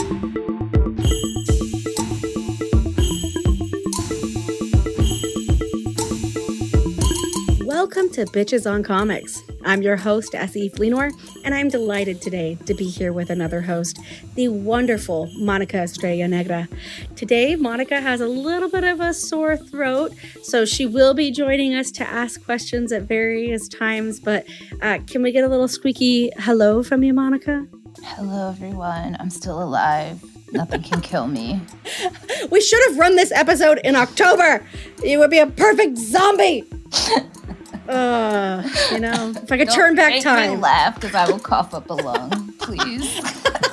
Welcome to Bitches on Comics. I'm your host, S.E. Fleenor, and I'm delighted today to be here with another host, the wonderful Monica Estrella Negra. Today, Monica has a little bit of a sore throat, so she will be joining us to ask questions at various times, but can we get a little squeaky hello from you, Monica? Hello, everyone. I'm still alive. Nothing can kill me. We should have run this episode in October. You would be a perfect zombie. If I could turn back time. Don't make me laugh because I will cough up a lung, please.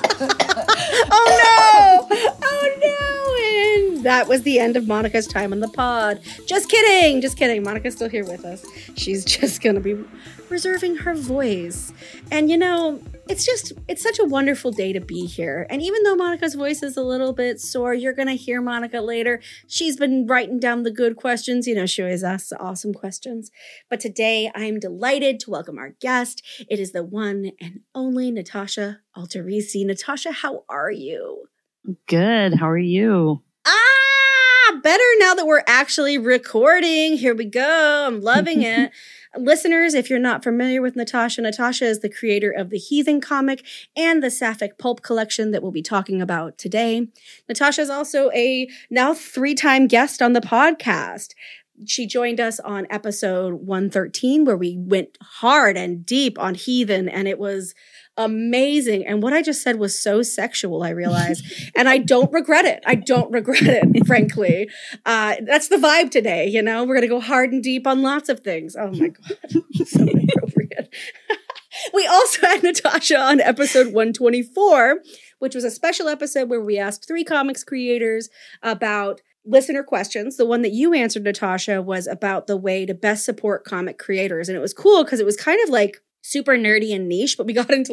Oh no! And that was the end of Monica's time on the pod. Just kidding. Monica's still here with us. She's just gonna be reserving her voice. And it's such a wonderful day to be here. And even though Monica's voice is a little bit sore, you're gonna hear Monica later. She's been writing down the good questions. She always asks the awesome questions. But today I'm delighted to welcome our guest. It is the one and only Natasha Alterici. Natasha, how are you? Good. How are you? Better now that we're actually recording. Here we go. I'm loving it. Listeners, if you're not familiar with Natasha, Natasha is the creator of the Heathen comic and the Sapphic Pulp collection that we'll be talking about today. Natasha is also a now 3-time guest on the podcast. She joined us on episode 113, where we went hard and deep on Heathen, and it was amazing. And what I just said was so sexual, I realized. And I don't regret it, frankly. That's the vibe today, We're going to go hard and deep on lots of things. Oh my God. So inappropriate. We also had Natasha on episode 124, which was a special episode where we asked 3 comics creators about listener questions. The one that you answered, Natasha, was about the way to best support comic creators. And it was cool because it was kind of like super nerdy and niche, but we got into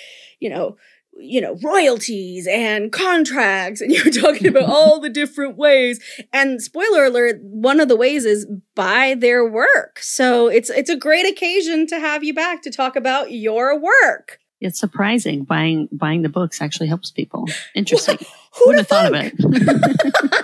royalties and contracts, and you were talking about all the different ways. And spoiler alert, one of the ways is buy their work. So it's a great occasion to have you back to talk about your work. It's surprising. Buying the books actually helps people. Interesting. Who would have thought of it?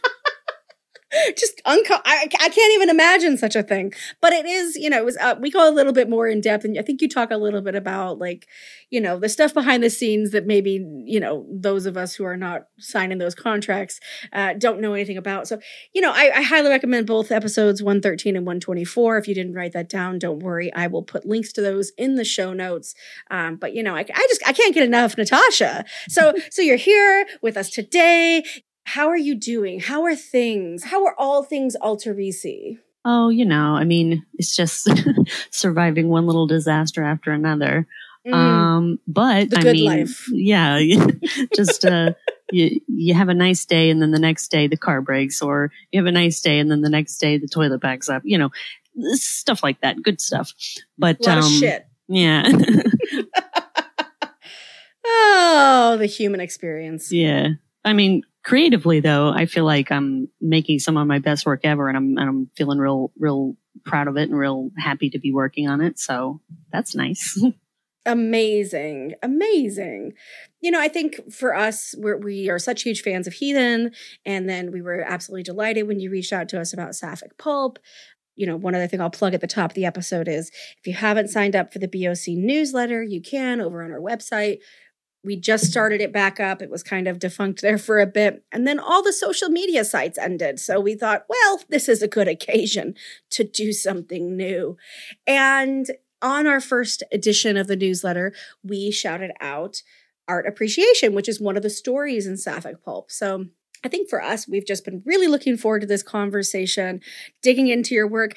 Just I can't even imagine such a thing. But it is, it was we go a little bit more in depth, and I think you talk a little bit about the stuff behind the scenes that maybe those of us who are not signing those contracts don't know anything about. So I highly recommend both episodes 113 and 124. If you didn't write that down, don't worry, I will put links to those in the show notes. But I can't get enough, Natasha. So you're here with us today. How are you doing? How are things? How are all things Alterici? Oh, it's just surviving one little disaster after another. But the good life. Yeah, just you have a nice day, and then the next day the car breaks, or you have a nice day, and then the next day the toilet backs up. Stuff like that. Good stuff. But a lot of shit. Yeah. Oh, the human experience. Yeah. Creatively, though, I feel like I'm making some of my best work ever, and I'm feeling real proud of it and real happy to be working on it. So that's nice. Amazing. I think for us, we are such huge fans of Heathen, and then we were absolutely delighted when you reached out to us about Sapphic Pulp. One other thing I'll plug at the top of the episode is if you haven't signed up for the BOC newsletter, you can over on our website. We just started it back up. It was kind of defunct there for a bit. And then all the social media sites ended. So we thought, well, this is a good occasion to do something new. And on our first edition of the newsletter, we shouted out art appreciation, which is one of the stories in Sapphic Pulp. So I think for us, we've just been really looking forward to this conversation, digging into your work.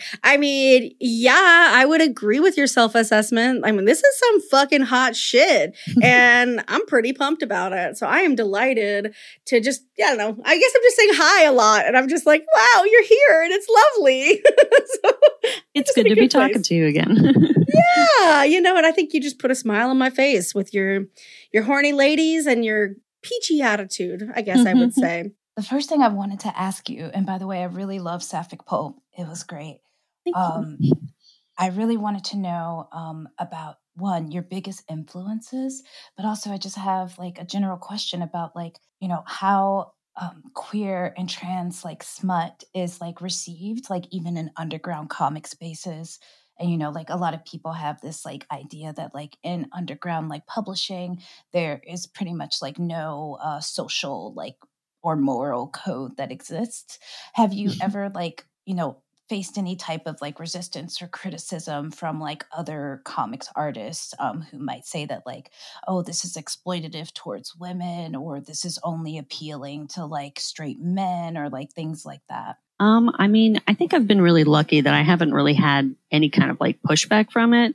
I would agree with your self-assessment. This is some fucking hot shit, and I'm pretty pumped about it. So I am delighted to just, I guess I'm just saying hi a lot, and I'm just like, wow, you're here, and it's lovely. It's good to be talking to you again. Yeah, and I think you just put a smile on my face with your horny ladies and your peachy attitude, I guess I would say. The first thing I wanted to ask you, and by the way, I really love Sapphic Pulp. It was great. Thank you. I really wanted to know about one, your biggest influences, but also I just have like a general question about like, how queer and trans like smut is like received, like even in underground comic spaces. And, like a lot of people have this like idea that like in underground like publishing, there is pretty much like no social like or moral code that exists. Have you ever like, faced any type of like resistance or criticism from like other comics artists who might say that like, oh, this is exploitative towards women, or this is only appealing to like straight men, or like things like that? I mean, I think I've been really lucky that I haven't really had any kind of like pushback from it.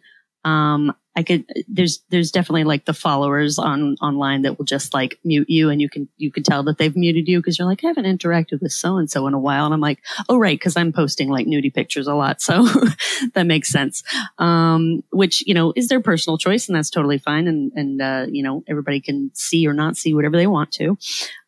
There's definitely like the followers online that will just like mute you, and you can tell that they've muted you because you're like, I haven't interacted with so and so in a while, and I'm like, oh right, because I'm posting like nudie pictures a lot, so that makes sense. Which is their personal choice, and that's totally fine, and everybody can see or not see whatever they want to.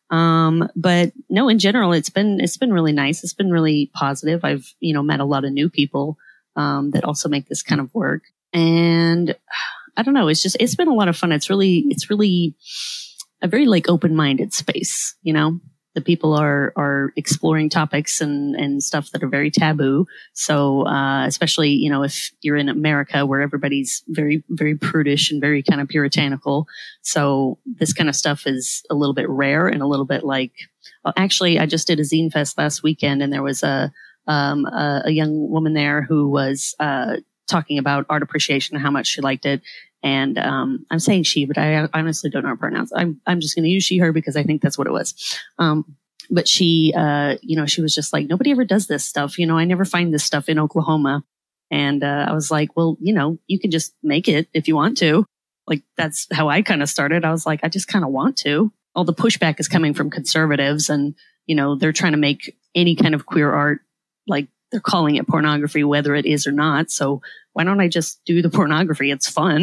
But no, in general, it's been really nice. It's been really positive. I've met a lot of new people that also make this kind of work. And I don't know, it's been a lot of fun. It's really a very like open-minded space, the people are exploring topics and stuff that are very taboo. So, especially, if you're in America where everybody's very, very prudish and very kind of puritanical. So this kind of stuff is a little bit rare and a little bit like, actually, I just did a Zine Fest last weekend, and there was a young woman there who was, talking about art appreciation and how much she liked it. And I'm saying she, but I honestly don't know her pronouns. I'm just going to use she, her, because I think that's what it was. But she, she was just like, nobody ever does this stuff. I never find this stuff in Oklahoma. And I was like, well, you can just make it if you want to. Like, that's how I kind of started. I was like, I just kind of want to. All the pushback is coming from conservatives, and, they're trying to make any kind of queer art like they're calling it pornography, whether it is or not. So why don't I just do the pornography? It's fun.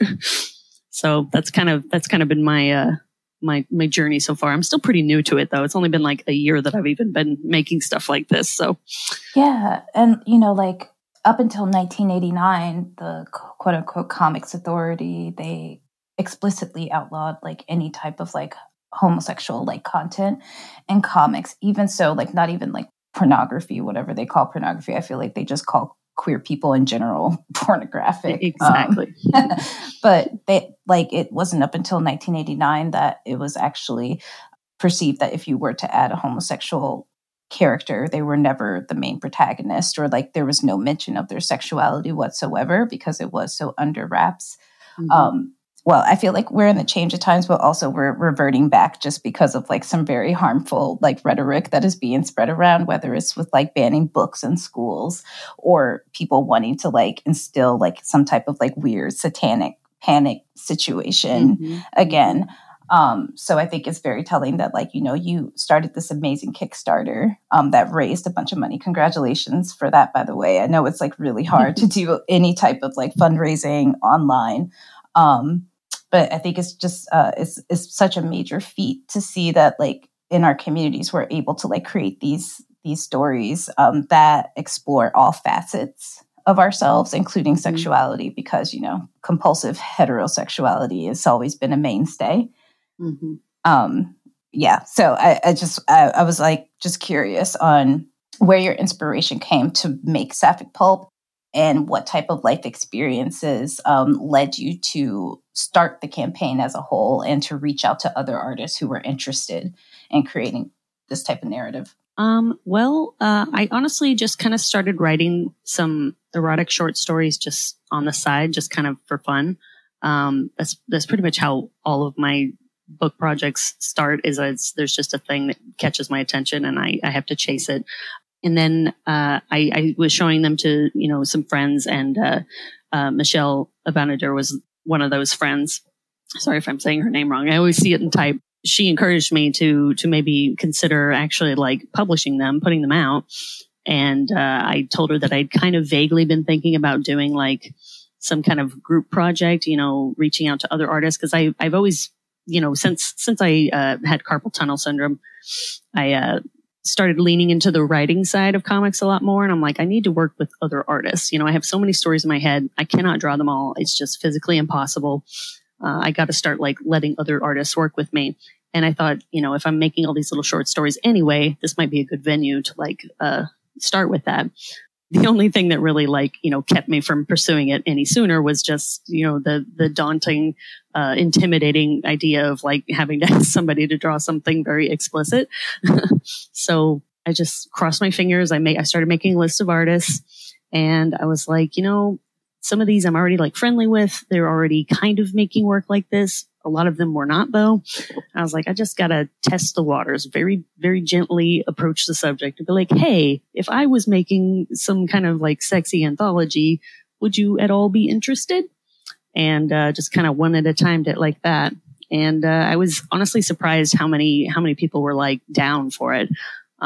So that's kind of been my my journey so far. I'm still pretty new to it though. It's only been like a year that I've even been making stuff like this. So yeah. And like up until 1989, the quote unquote Comics Authority, they explicitly outlawed like any type of like homosexual like content in comics. Even so, like not even like pornography, whatever they call pornography. I feel like they just call queer people in general pornographic. Exactly. But it wasn't up until 1989 that it was actually perceived that if you were to add a homosexual character, they were never the main protagonist, or like there was no mention of their sexuality whatsoever because it was so under wraps. Mm-hmm. Well, I feel like we're in the change of times, but also we're reverting back just because of like some very harmful like rhetoric that is being spread around, whether it's with like banning books in schools or people wanting to like instill like some type of like weird satanic panic situation again. So I think it's very telling that like, you started this amazing Kickstarter that raised a bunch of money. Congratulations for that, by the way. I know it's like really hard to do any type of like fundraising online. But I think it's just it's such a major feat to see that like in our communities we're able to like create these stories that explore all facets of ourselves, including sexuality, because compulsive heterosexuality has always been a mainstay. Yeah, so I was like just curious on where your inspiration came to make Sapphic Pulp, and what type of life experiences led you to start the campaign as a whole and to reach out to other artists who were interested in creating this type of narrative? I honestly just kind of started writing some erotic short stories just on the side, just kind of for fun. That's pretty much how all of my book projects start, is there's just a thing that catches my attention and I have to chase it. And then I was showing them to, some friends, and Michelle Abanader was one of those friends. Sorry if I'm saying her name wrong. I always see it in type. She encouraged me to maybe consider actually like publishing them, putting them out. And I told her that I'd kind of vaguely been thinking about doing like some kind of group project, reaching out to other artists. Because I've always, since I had carpal tunnel syndrome, I started leaning into the writing side of comics a lot more. And I'm like, I need to work with other artists. I have so many stories in my head. I cannot draw them all. It's just physically impossible. I got to start like letting other artists work with me. And I thought, if I'm making all these little short stories anyway, this might be a good venue to like start with that. The only thing that really kept me from pursuing it any sooner was just, the daunting, intimidating idea of like having to ask somebody to draw something very explicit. So I just crossed my fingers. I started making a list of artists, and I was like, some of these I'm already like friendly with. They're already kind of making work like this. A lot of them were not, though. I was like, I just got to test the waters, very, very gently approach the subject and be like, hey, if I was making some kind of like sexy anthology, would you at all be interested? And just kind of one at a time did it like that. And I was honestly surprised how many people were like down for it.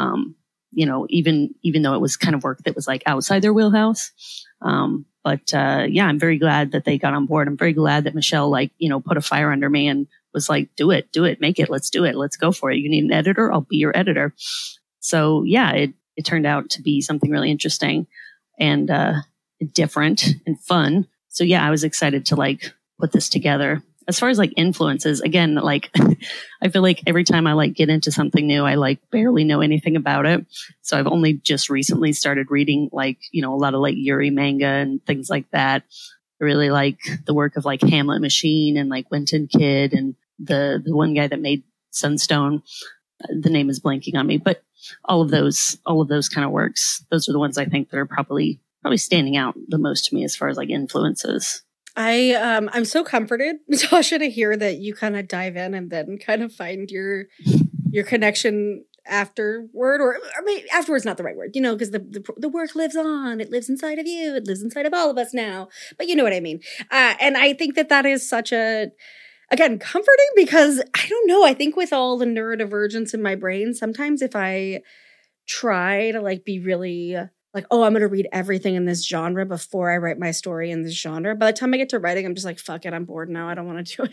Even though it was kind of work that was like outside their wheelhouse. But I'm very glad that they got on board. I'm very glad that Michelle, put a fire under me and was like, do it, make it, let's do it. Let's go for it. You need an editor? I'll be your editor. So it turned out to be something really interesting and different and fun. So I was excited to like put this together. As far as like influences, again, like I feel like every time I like get into something new, I like barely know anything about it. So I've only just recently started reading like, a lot of like Yuri manga and things like that. I really like the work of like Hamlet Machine and like Winton Kid and the one guy that made Sunstone. The name is blanking on me, but all of those kind of works. Those are the ones I think that are probably standing out the most to me as far as like influences. I'm so comforted, Natasha, to hear that you kind of dive in and then kind of find your connection afterward, or I mean, afterward's not the right word, because the work lives on. It lives inside of you. It lives inside of all of us now. But you know what I mean. And I think that is such again, comforting, because I don't know. I think with all the neurodivergence in my brain, sometimes if I try to like be really like, oh, I'm going to read everything in this genre before I write my story in this genre, by the time I get to writing, I'm just like, fuck it, I'm bored now. I don't want to do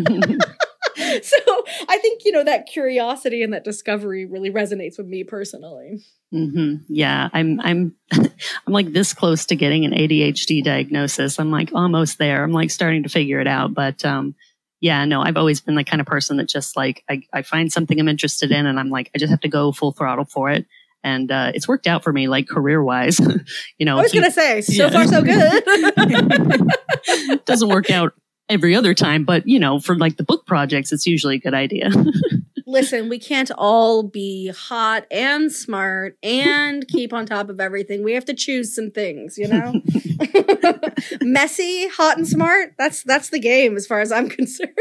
it. So I think, that curiosity and that discovery really resonates with me personally. Mm-hmm. Yeah, I'm like this close to getting an ADHD diagnosis. I'm like almost there. I'm like starting to figure it out. But I've always been the kind of person that just like, I find something I'm interested in and I'm like, I just have to go full throttle for it. And it's worked out for me, like career-wise. I was going to say, so far so good. Doesn't work out every other time, but for like the book projects, it's usually a good idea. Listen, we can't all be hot and smart and keep on top of everything. We have to choose some things, Messy, hot, and smart. That's the game as far as I'm concerned.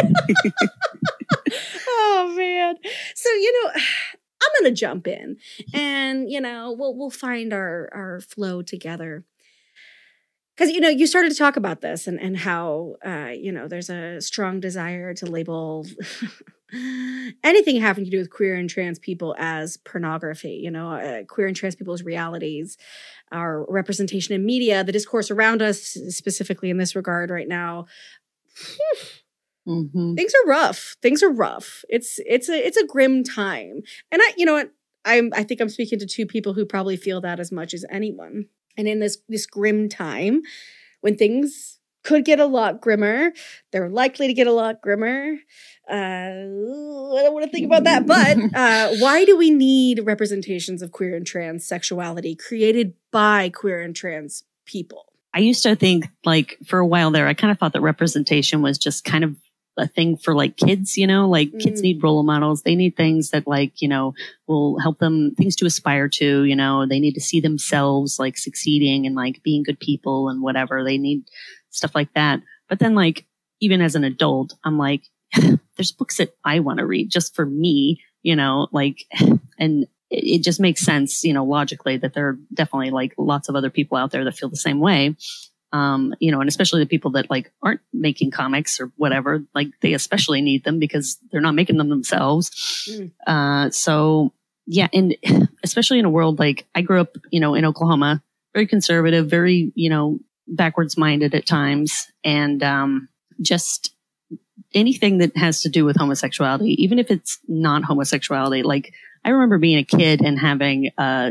Oh man. So I'm going to jump in and, we'll find our flow together. Because, you started to talk about this and how, there's a strong desire to label anything having to do with queer and trans people as pornography, queer and trans people's realities, our representation in media, the discourse around us, specifically in this regard right now. Mm-hmm. Things are rough. It's a grim time. And I think I'm speaking to two people who probably feel that as much as anyone. And in this grim time, when things could get a lot grimmer, they're likely to get a lot grimmer. I don't want to think about that. But why do we need representations of queer and trans sexuality created by queer and trans people? I used to think, like, for a while there, I kind of thought that representation was just kind of a thing for like kids, kids need role models. They need things that will help them, things to aspire to, they need to see themselves like succeeding and like being good people and whatever. They need stuff like that. But then like, even as an adult, I'm like, there's books that I want to read just for me, and it just makes sense, logically that there are definitely like lots of other people out there that feel the same way. And especially the people that like aren't making comics or whatever, like they especially need them because they're not making them themselves. So yeah. And especially in a world like I grew up, in Oklahoma, very conservative, very, backwards minded at times. And, just anything that has to do with homosexuality, even if it's not homosexuality, like I remember being a kid and having,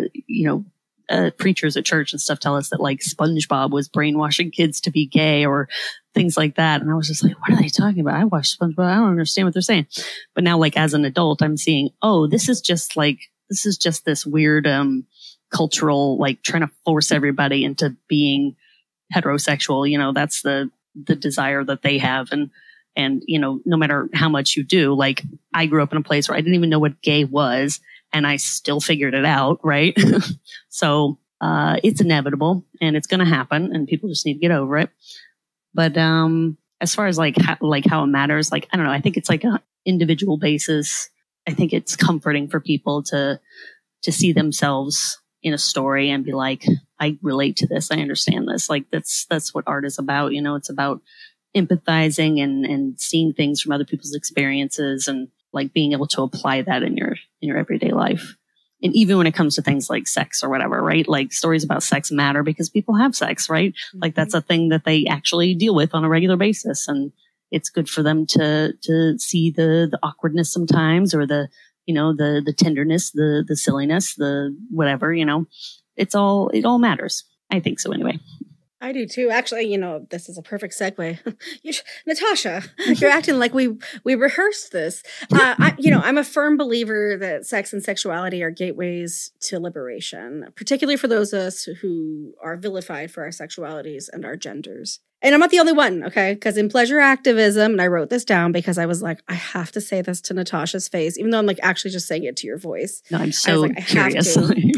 preachers at church and stuff tell us that like SpongeBob was brainwashing kids to be gay or things like that. And I was just like, what are they talking about? I watched SpongeBob. I don't understand what they're saying. But now like as an adult, I'm seeing, oh, this is just this weird, cultural, like trying to force everybody into being heterosexual. You know, that's the desire that they have. And, you know, no matter how much you do, like I grew up in a place where I didn't even know what gay was and I still figured it out. Right. So, it's inevitable and it's going to happen and people just need to get over it. But, as far as like how it matters, like, I don't know, I think it's like an individual basis. I think it's comforting for people to see themselves in a story and be like, I relate to this. I understand this. Like that's what art is about. You know, it's about empathizing and seeing things from other people's experiences and like being able to apply that in your everyday life. And even when it comes to things like sex or whatever, right? Like stories about sex matter because people have sex, right? Mm-hmm. Like that's a thing that they actually deal with on a regular basis. And it's good for them to see the awkwardness sometimes or the tenderness, the silliness, the whatever, you know, it all matters. I think so anyway. I do too. Actually, you know, this is a perfect segue. Natasha, you're acting like we rehearsed this. I'm a firm believer that sex and sexuality are gateways to liberation, particularly for those of us who are vilified for our sexualities and our genders. And I'm not the only one, okay? Because in pleasure activism, and I wrote this down because I was like, I have to say this to Natasha's face, even though I'm like actually just saying it to your voice. No, I'm so curious.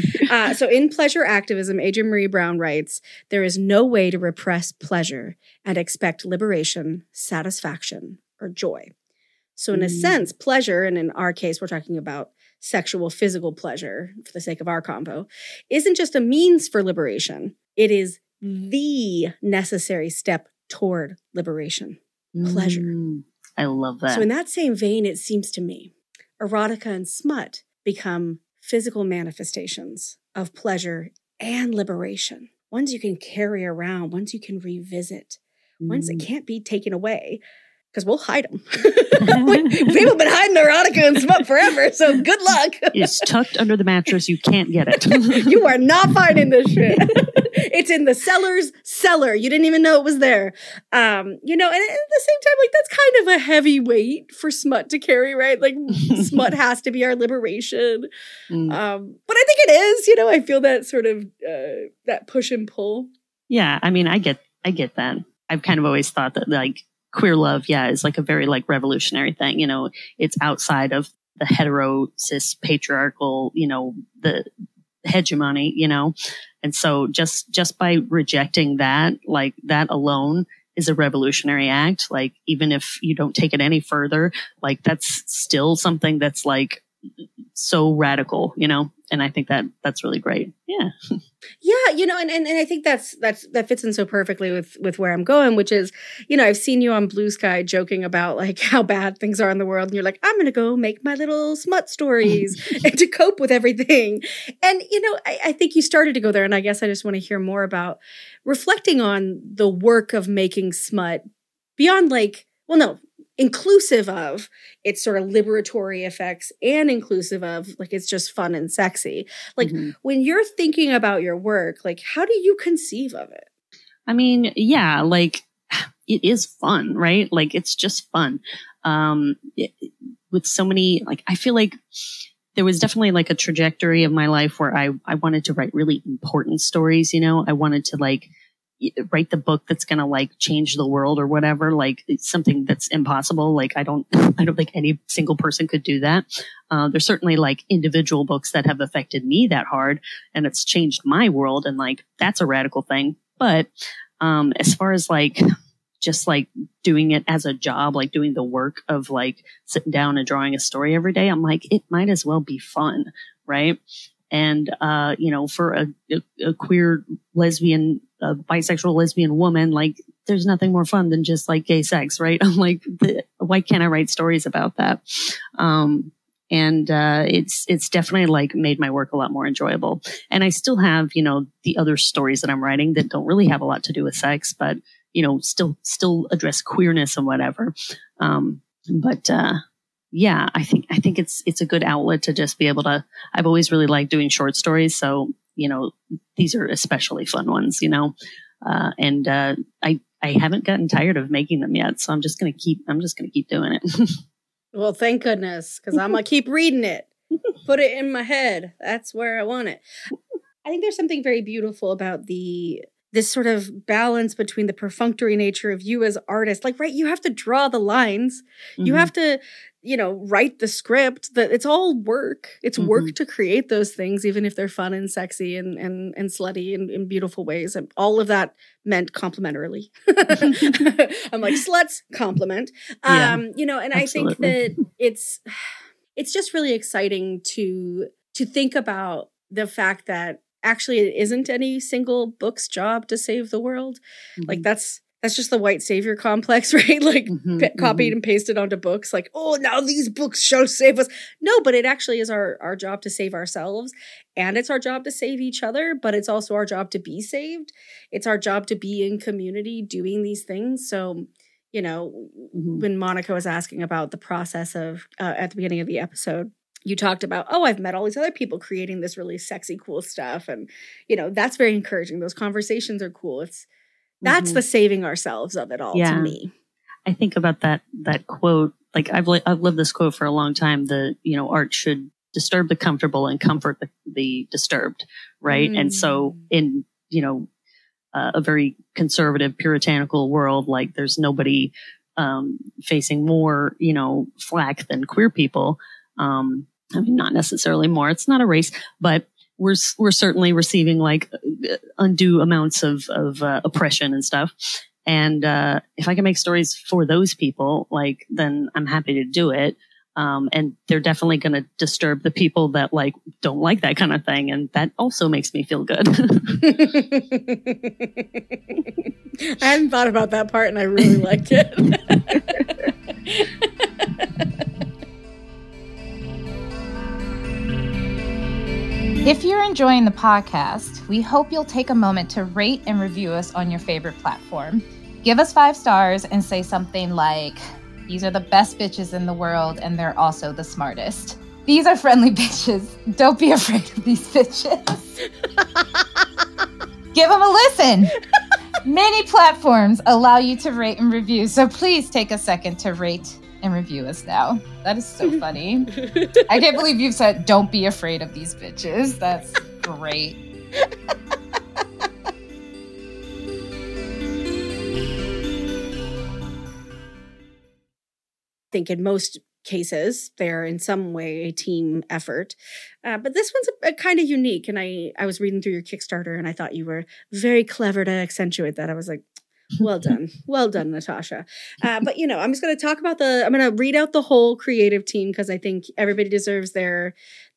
So in pleasure activism, Adrienne Maree Brown writes, there is no way to repress pleasure and expect liberation, satisfaction, or joy. So in a sense, pleasure, and in our case, we're talking about sexual, physical pleasure for the sake of our convo, isn't just a means for liberation. It is the necessary step toward liberation. Pleasure. I love that. So in that same vein, it seems to me, erotica and smut become physical manifestations of pleasure and liberation. Ones you can carry around, ones you can revisit, ones that can't be taken away. Because we'll hide them. People have been hiding erotica and smut forever, so good luck. It's tucked under the mattress. You can't get it. You are not finding this shit. It's in the seller's cellar. You didn't even know it was there. And at the same time, like that's kind of a heavy weight for smut to carry, right? Like smut has to be our liberation. But I think it is, I feel that sort of that push and pull. Yeah, I mean, I get that. I've kind of always thought that like queer love, is like a very like revolutionary thing. It's outside of the hetero cis patriarchal, the hegemony, and so just by rejecting that, like that alone is a revolutionary act. Like even if you don't take it any further, like that's still something that's like so radical, and I think that's really great. Yeah. Yeah. And I think that fits in so perfectly with where I'm going, which is, I've seen you on Blue Sky joking about like how bad things are in the world. And you're like, I'm going to go make my little smut stories and to cope with everything. And, I think you started to go there. And I guess I just want to hear more about reflecting on the work of making smut beyond inclusive of its sort of liberatory effects and inclusive of like it's just fun and sexy. Like when you're thinking about your work, like how do you conceive of it? I mean, yeah, like it is fun, right? Like it's just fun. With so many, like I feel like there was definitely like a trajectory of my life where I wanted to write really important stories, I wanted to like write the book that's going to like change the world or whatever. Like it's something that's impossible. Like I don't think any single person could do that. There's certainly like individual books that have affected me that hard and it's changed my world. And like, that's a radical thing. But, as far as like, just like doing it as a job, like doing the work of like sitting down and drawing a story every day, I'm like, it might as well be fun. Right. And, for a queer lesbian, bisexual lesbian woman, like there's nothing more fun than just like gay sex, right? I'm like, why can't I write stories about that? It's definitely like made my work a lot more enjoyable. And I still have, the other stories that I'm writing that don't really have a lot to do with sex, but, still address queerness and whatever. yeah, I think it's a good outlet to just be able to. I've always really liked doing short stories, so these are especially fun ones, and I haven't gotten tired of making them yet, so I'm just gonna keep doing it. Well, thank goodness, because I'm gonna keep reading it, put it in my head. That's where I want it. I think there's something very beautiful about this sort of balance between the perfunctory nature of you as artist. Like, right, you have to draw the lines. Mm-hmm. You have to, write the script. That it's all work. It's mm-hmm. work to create those things, even if they're fun and sexy and slutty in beautiful ways. And all of that meant complimentarily. I'm like, sluts, compliment. Yeah, and absolutely. I think that it's just really exciting to think about the fact that actually it isn't any single book's job to save the world. Mm-hmm. Like that's just the white savior complex, right? Like mm-hmm, copied and pasted onto books. Like, oh, now these books shall save us. No, but it actually is our job to save ourselves, and it's our job to save each other, but it's also our job to be saved. It's our job to be in community doing these things. So, mm-hmm. when Monica was asking about the process of at the beginning of the episode, you talked about, I've met all these other people creating this really sexy, cool stuff. And, that's very encouraging. Those conversations are cool. That's mm-hmm. the saving ourselves of it all to me. I think about that quote. Like I've lived this quote for a long time. Art should disturb the comfortable and comfort the disturbed. Right. Mm. And so in, a very conservative puritanical world, like there's nobody, facing more, flack than queer people. Not necessarily more. It's not a race, but we're certainly receiving like undue amounts of oppression and stuff. And if I can make stories for those people, like then I'm happy to do it. And they're definitely going to disturb the people that like don't like that kind of thing, and that also makes me feel good. I hadn't thought about that part, and I really liked it. If you're enjoying the podcast, we hope you'll take a moment to rate and review us on your favorite platform. Give us 5 stars and say something like, these are the best bitches in the world, and they're also the smartest. These are friendly bitches. Don't be afraid of these bitches. Give them a listen. Many platforms allow you to rate and review, so please take a second to rate and review us now. That is so funny. I can't believe you've said, don't be afraid of these bitches. That's great. I think in most cases, they're in some way a team effort. But this one's a kind of unique. And I was reading through your Kickstarter, and I thought you were very clever to accentuate that. I was like, well done. Well done, Natasha. But, I'm just going to talk about I'm going to read out the whole creative team, because I think everybody deserves their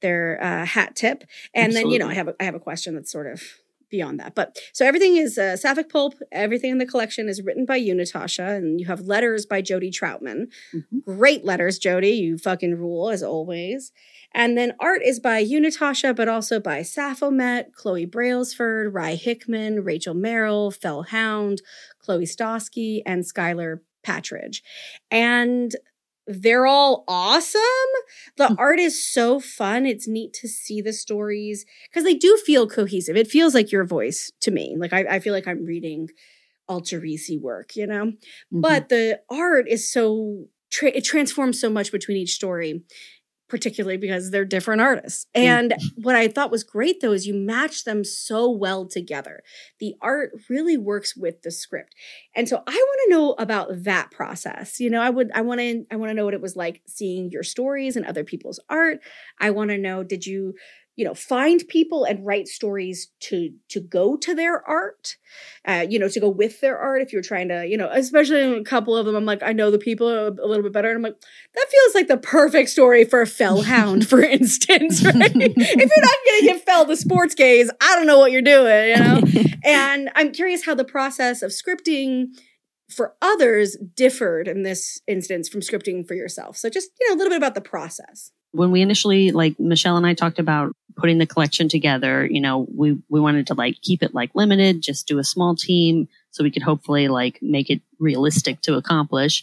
hat tip. And Absolutely. Then, I have a question that's sort of beyond that. But so everything is Sapphic Pulp. Everything in the collection is written by you, Natasha, and you have letters by Jody Troutman. Mm-hmm. Great letters, Jody. You fucking rule, as always. And then art is by you, Natasha, but also by Saphomet, Chloe Brailsford, Rye Hickman, Rachel Merrill, Fell Hound, Chloe Stosky, and Skylar Patridge. And they're all awesome. The art is so fun. It's neat to see the stories because they do feel cohesive. It feels like your voice to me. Like I feel like I'm reading Altarisi work, Mm-hmm. But the art is so, it transforms so much between each story, particularly because they're different artists. And what I thought was great, though, is you match them so well together. The art really works with the script. And so I want to know about that process. I want to know what it was like seeing your stories and other people's art. I want to know, did you find people and write stories to go to their art, to go with their art. If you're trying to, especially a couple of them, I'm like, I know the people a little bit better. And I'm like, that feels like the perfect story for a Fell Hound, for instance, right? If you're not going to give Fell the sports gaze, I don't know what you're doing, And I'm curious how the process of scripting for others differed in this instance from scripting for yourself. So just, a little bit about the process. When we initially, Michelle and I talked about putting the collection together, we wanted to keep it limited, just do a small team so we could hopefully make it realistic to accomplish.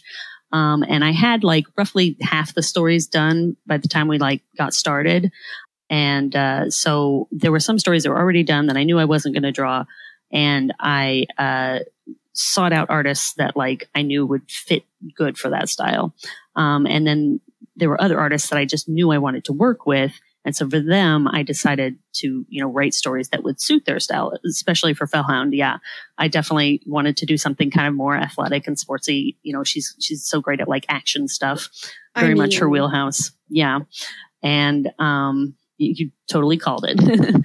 And I had like roughly half the stories done by the time we like got started. And so there were some stories that were already done that I knew I wasn't going to draw. And I sought out artists that like I knew would fit good for that style. And then there were other artists that I just knew I wanted to work with. And so for them, I decided to, write stories that would suit their style, especially for Fellhound. Yeah, I definitely wanted to do something kind of more athletic and sportsy. She's so great at like action stuff, very much her wheelhouse. Yeah. And, you totally called it.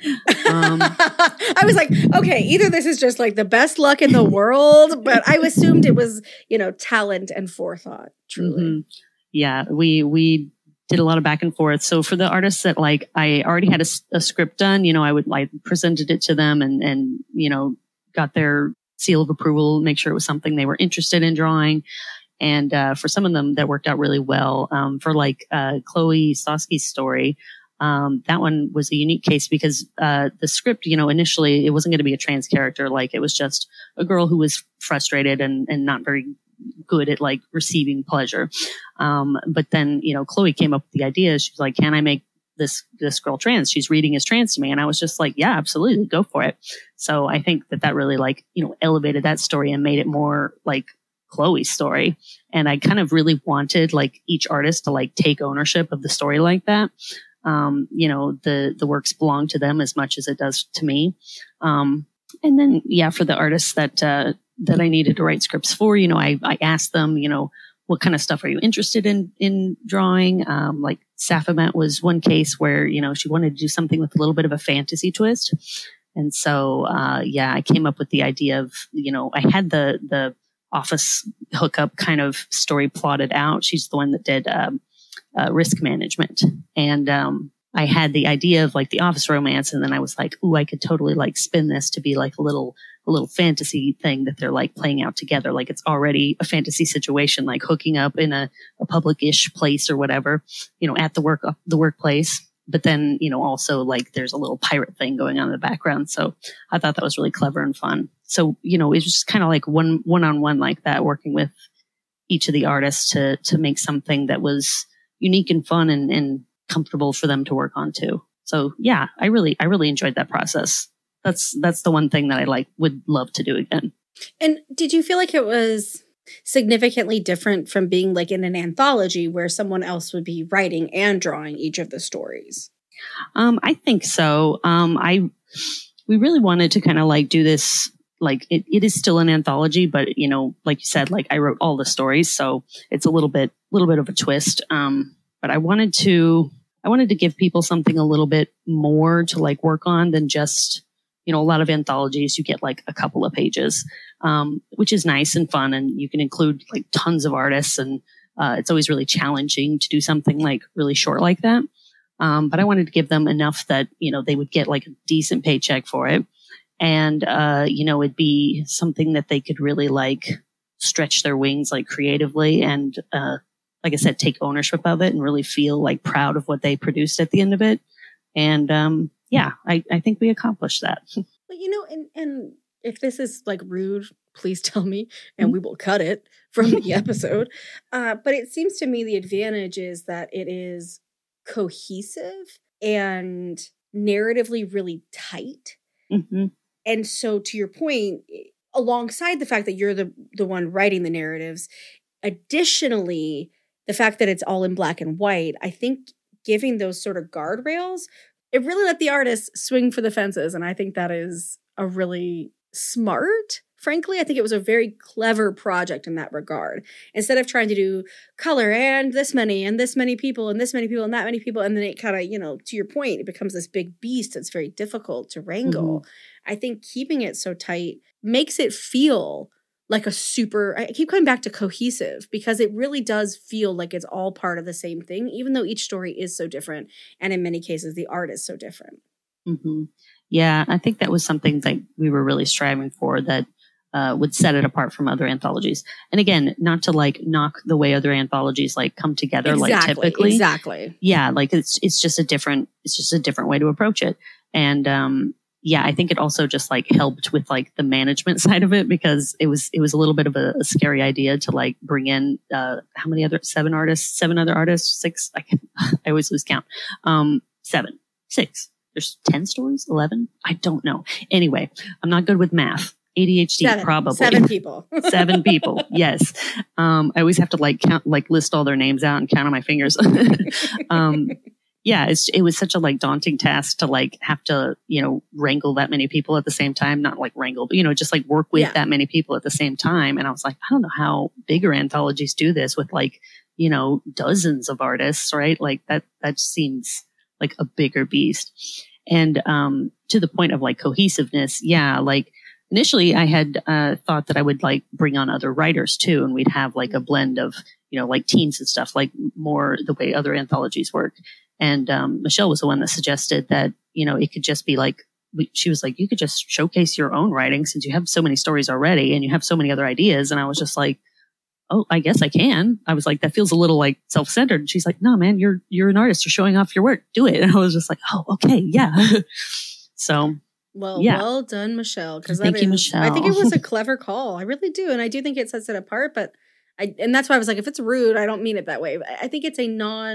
I was like, okay, either this is just like the best luck in the world, but I assumed it was, talent and forethought, truly. Mm-hmm. Yeah, we did a lot of back and forth. So for the artists that like I already had a script done, I would like presented it to them and got their seal of approval, make sure it was something they were interested in drawing. And for some of them that worked out really well. For like Chloe Stosky's story, that one was a unique case because the script, initially it wasn't going to be a trans character. Like it was just a girl who was frustrated and not very good at like receiving pleasure. But then, Chloe came up with the idea. She was like, can I make this girl trans? She's reading as trans to me. And I was just like, yeah, absolutely. Go for it. So I think that really like, elevated that story and made it more like Chloe's story. And I kind of really wanted like each artist to like take ownership of the story like that. The works belong to them as much as it does to me. And then, for the artists that I needed to write scripts for, I asked them, what kind of stuff are you interested in drawing? Like Safamet was one case where, she wanted to do something with a little bit of a fantasy twist. And so, I came up with the idea of, I had the Office hookup kind of story plotted out. She's the one that did, risk management. And, I had the idea of like the Office romance. And then I was like, ooh, I could totally like spin this to be like a little fantasy thing that they're like playing out together. Like it's already a fantasy situation, like hooking up in a public-ish place or whatever, at the workplace. But then, also like there's a little pirate thing going on in the background. So I thought that was really clever and fun. So, it was just kind of like one-on-one like that, working with each of the artists to make something that was unique and fun and comfortable for them to work on too. So yeah, I really enjoyed that process. That's the one thing that I would love to do again. And did you feel like it was significantly different from being like in an anthology where someone else would be writing and drawing each of the stories? I think so. We really wanted to kind of like do this. Like it is still an anthology, but like you said, like I wrote all the stories, so it's a little bit of a twist. But I wanted to give people something a little bit more to like work on than just, a lot of anthologies, you get like a couple of pages, which is nice and fun. And you can include like tons of artists and, it's always really challenging to do something like really short like that. But I wanted to give them enough that, they would get like a decent paycheck for it. And, it'd be something that they could really like stretch their wings like creatively and, like I said, take ownership of it and really feel like proud of what they produced at the end of it. And I think we accomplished that. But and if this is like rude, please tell me and we will cut it from the episode. But it seems to me the advantage is that it is cohesive and narratively really tight. Mm-hmm. And so to your point, alongside the fact that you're the one writing the narratives, additionally, the fact that it's all in black and white, I think giving those sort of guardrails, it really let the artists swing for the fences. And I think that is a really smart, frankly, I think it was a very clever project in that regard. Instead of trying to do color and this many people and this many people and that many people, and then it kind of, to your point, it becomes this big beast that's very difficult to wrangle. Mm-hmm. I think keeping it so tight makes it feel like I keep coming back to cohesive because it really does feel like it's all part of the same thing, even though each story is so different. And in many cases, the art is so different. Mm-hmm. Yeah, I think that was something that we were really striving for that would set it apart from other anthologies. And again, not to like knock the way other anthologies like come together like typically. Exactly. Yeah, like it's just a different way to approach it. And yeah, I think it also just like helped with like the management side of it, because it was a little bit of a scary idea to like bring in how many other seven other artists, six. I always lose count. 7, 6. There's 10 stories, 11. I don't know. Anyway, I'm not good with math. ADHD, probably 7 people. 7 people. Yes. I always have to like count, like list all their names out and count on my fingers. Yeah, it was such a like daunting task to like have to, wrangle that many people at the same time. Not like wrangle, but, just like work with that many people at the same time. And I was like, I don't know how bigger anthologies do this with like, dozens of artists, right? Like that seems like a bigger beast. And to the point of like cohesiveness, yeah, like initially I had thought that I would like bring on other writers too, and we'd have like a blend of, like teens and stuff, like more the way other anthologies work. And Michelle was the one that suggested that, it could just be like, she was like, you could just showcase your own writing since you have so many stories already and you have so many other ideas. And I was just like, oh, I guess I can. I was like, that feels a little like self-centered. And she's like, no, man, you're an artist. You're showing off your work. Do it. And I was just like, oh, okay. Yeah. So. Well done, Michelle. Thank you, Michelle. I think it was a clever call. I really do. And I do think it sets it apart, but and that's why I was like, if it's rude, I don't mean it that way. I think it's a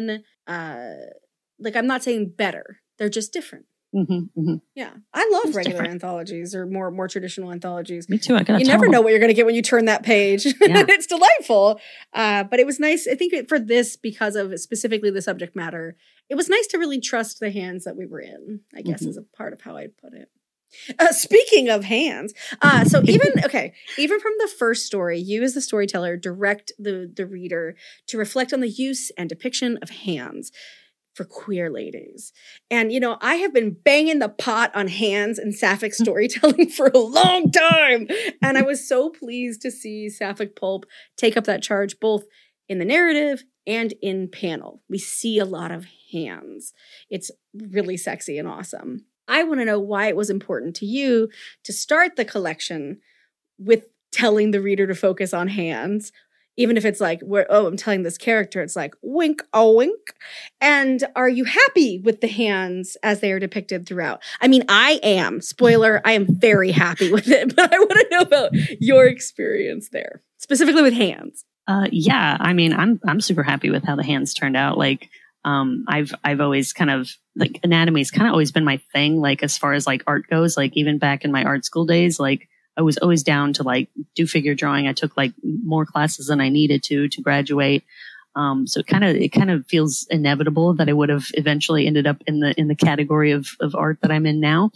I'm not saying better. They're just different. Mm-hmm, mm-hmm. Yeah. I love regular anthologies or more traditional anthologies. Me too. You never know what you're going to get when you turn that page. Yeah. It's delightful. But it was nice. I think for this, because of specifically the subject matter, it was nice to really trust the hands that we were in, I guess, is a part of how I'd put it. Speaking of hands, so even from the first story, you as the storyteller direct the reader to reflect on the use and depiction of hands for queer ladies. And, I have been banging the pot on hands and sapphic storytelling for a long time. And I was so pleased to see Sapphic Pulp take up that charge, both in the narrative and in panel. We see a lot of hands. It's really sexy and awesome. I want to know why it was important to you to start the collection with telling the reader to focus on hands, even if it's like, I'm telling this character, it's like, wink, a wink. And are you happy with the hands as they are depicted throughout? I mean, I am. Spoiler, I am very happy with it, but I want to know about your experience there, specifically with hands. Yeah, I mean, I'm super happy with how the hands turned out. Like, I've always kind of like anatomy's kind of always been my thing. Like as far as like art goes, like even back in my art school days, like I was always down to like do figure drawing. I took like more classes than I needed to graduate. So it kind of feels inevitable that I would have eventually ended up in the category of art that I'm in now.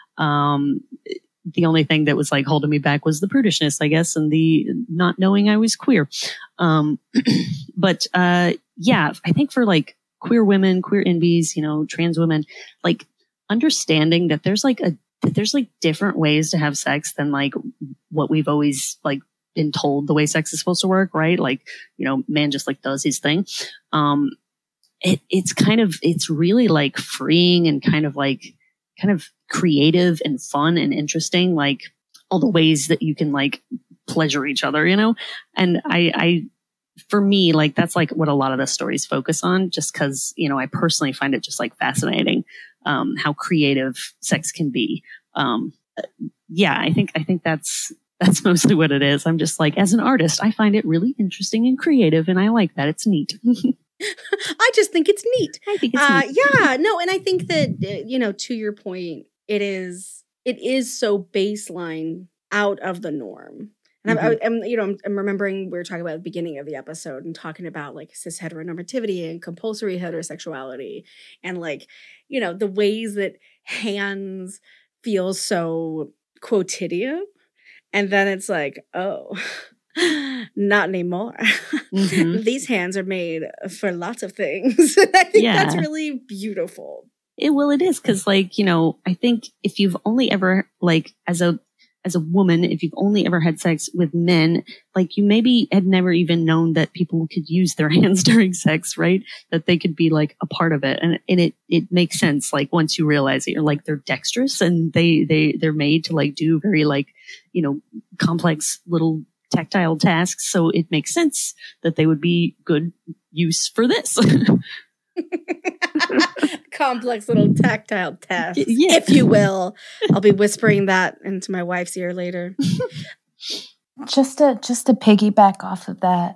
The only thing that was like holding me back was the prudishness, I guess, and the not knowing I was queer. But yeah, I think for like queer women, queer NBs, trans women, like understanding that there's like different ways to have sex than like what we've always like been told the way sex is supposed to work, right? Like, man just like does his thing. It's really like freeing and kind of creative and fun and interesting, like all the ways that you can like pleasure each other, and I for me, like that's like what a lot of the stories focus on, just because, I personally find it just like fascinating, how creative sex can be. Yeah, I think that's mostly what it is. I'm just like, as an artist, I find it really interesting and creative, and I like that. It's neat. I just think it's neat. I think it's neat. Yeah, no, and I think that, to your point, it is so baseline out of the norm. And I'm remembering we were talking about at the beginning of the episode and talking about like cis heteronormativity and compulsory heterosexuality and like, the ways that hands feel so quotidian. And then it's like, oh, not anymore. Mm-hmm. These hands are made for lots of things. I think that's really beautiful. It is. Cause like, I think if you've only ever like as a woman, if you've only ever had sex with men, like you maybe had never even known that people could use their hands during sex, right? That they could be like a part of it. And it makes sense. Like once you realize that you're like, they're dexterous and they're made to like do very like, complex little tactile tasks. So it makes sense that they would be good use for this. complex little tactile test, Yeah. if you will. I'll be whispering that into my wife's ear later. Just to piggyback off of that,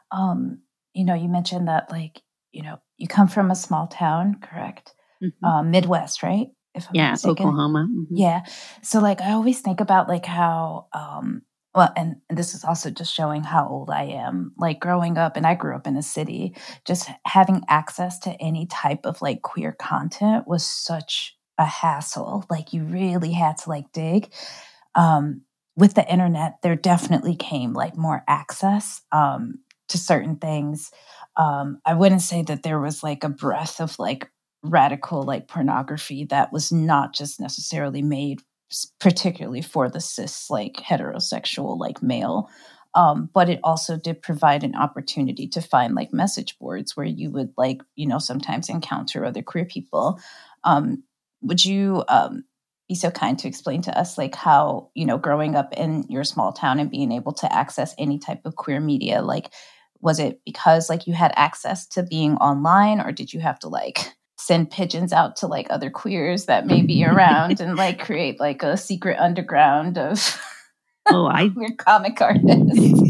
you mentioned that you come from a small town, correct? Midwest, right? If I'm not mistaken. Oklahoma. Yeah. So I always think about how and this is also just showing how old I am. Growing up, and I grew up in a city, just having access to any type of queer content was such a hassle. You really had to dig. With the internet, there definitely came more access to certain things. I wouldn't say that there was a breadth of radical pornography that was not just necessarily made particularly for the cis heterosexual male, but it also did provide an opportunity to find message boards where you would sometimes encounter other queer people. Would you be so kind to explain to us how growing up in your small town and being able to access any type of queer media, was it because you had access to being online, or did you have to send pigeons out to other queers that may be around and create a secret underground of queer comic artists?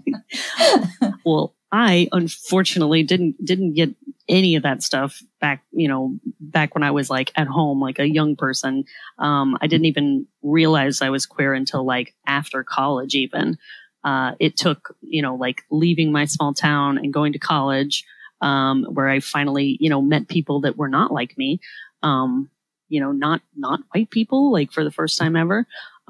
Well, I unfortunately didn't get any of that stuff back when I was at home, a young person. I didn't even realize I was queer until after college even. It took, leaving my small town and going to college, where I finally, met people that were not like me, not white people, for the first time ever,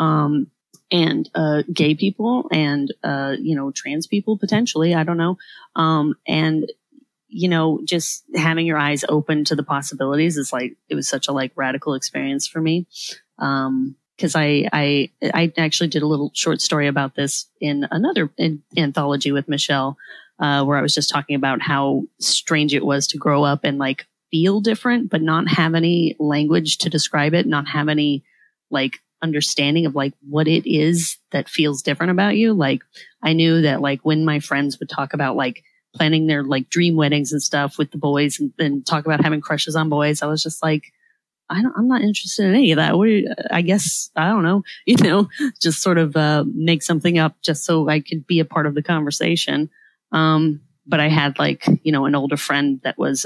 and gay people and, trans people potentially, I don't know. And, just having your eyes open to the possibilities is it was such a radical experience for me. Cause I actually did a little short story about this in another anthology with Michelle, where I was just talking about how strange it was to grow up and feel different, but not have any language to describe it, not have any understanding of what it is that feels different about you. I knew that when my friends would talk about planning their dream weddings and stuff with the boys and talk about having crushes on boys, I was just I'm not interested in any of that. I guess, I don't know, just sort of make something up just so I could be a part of the conversation. But I had an older friend that was,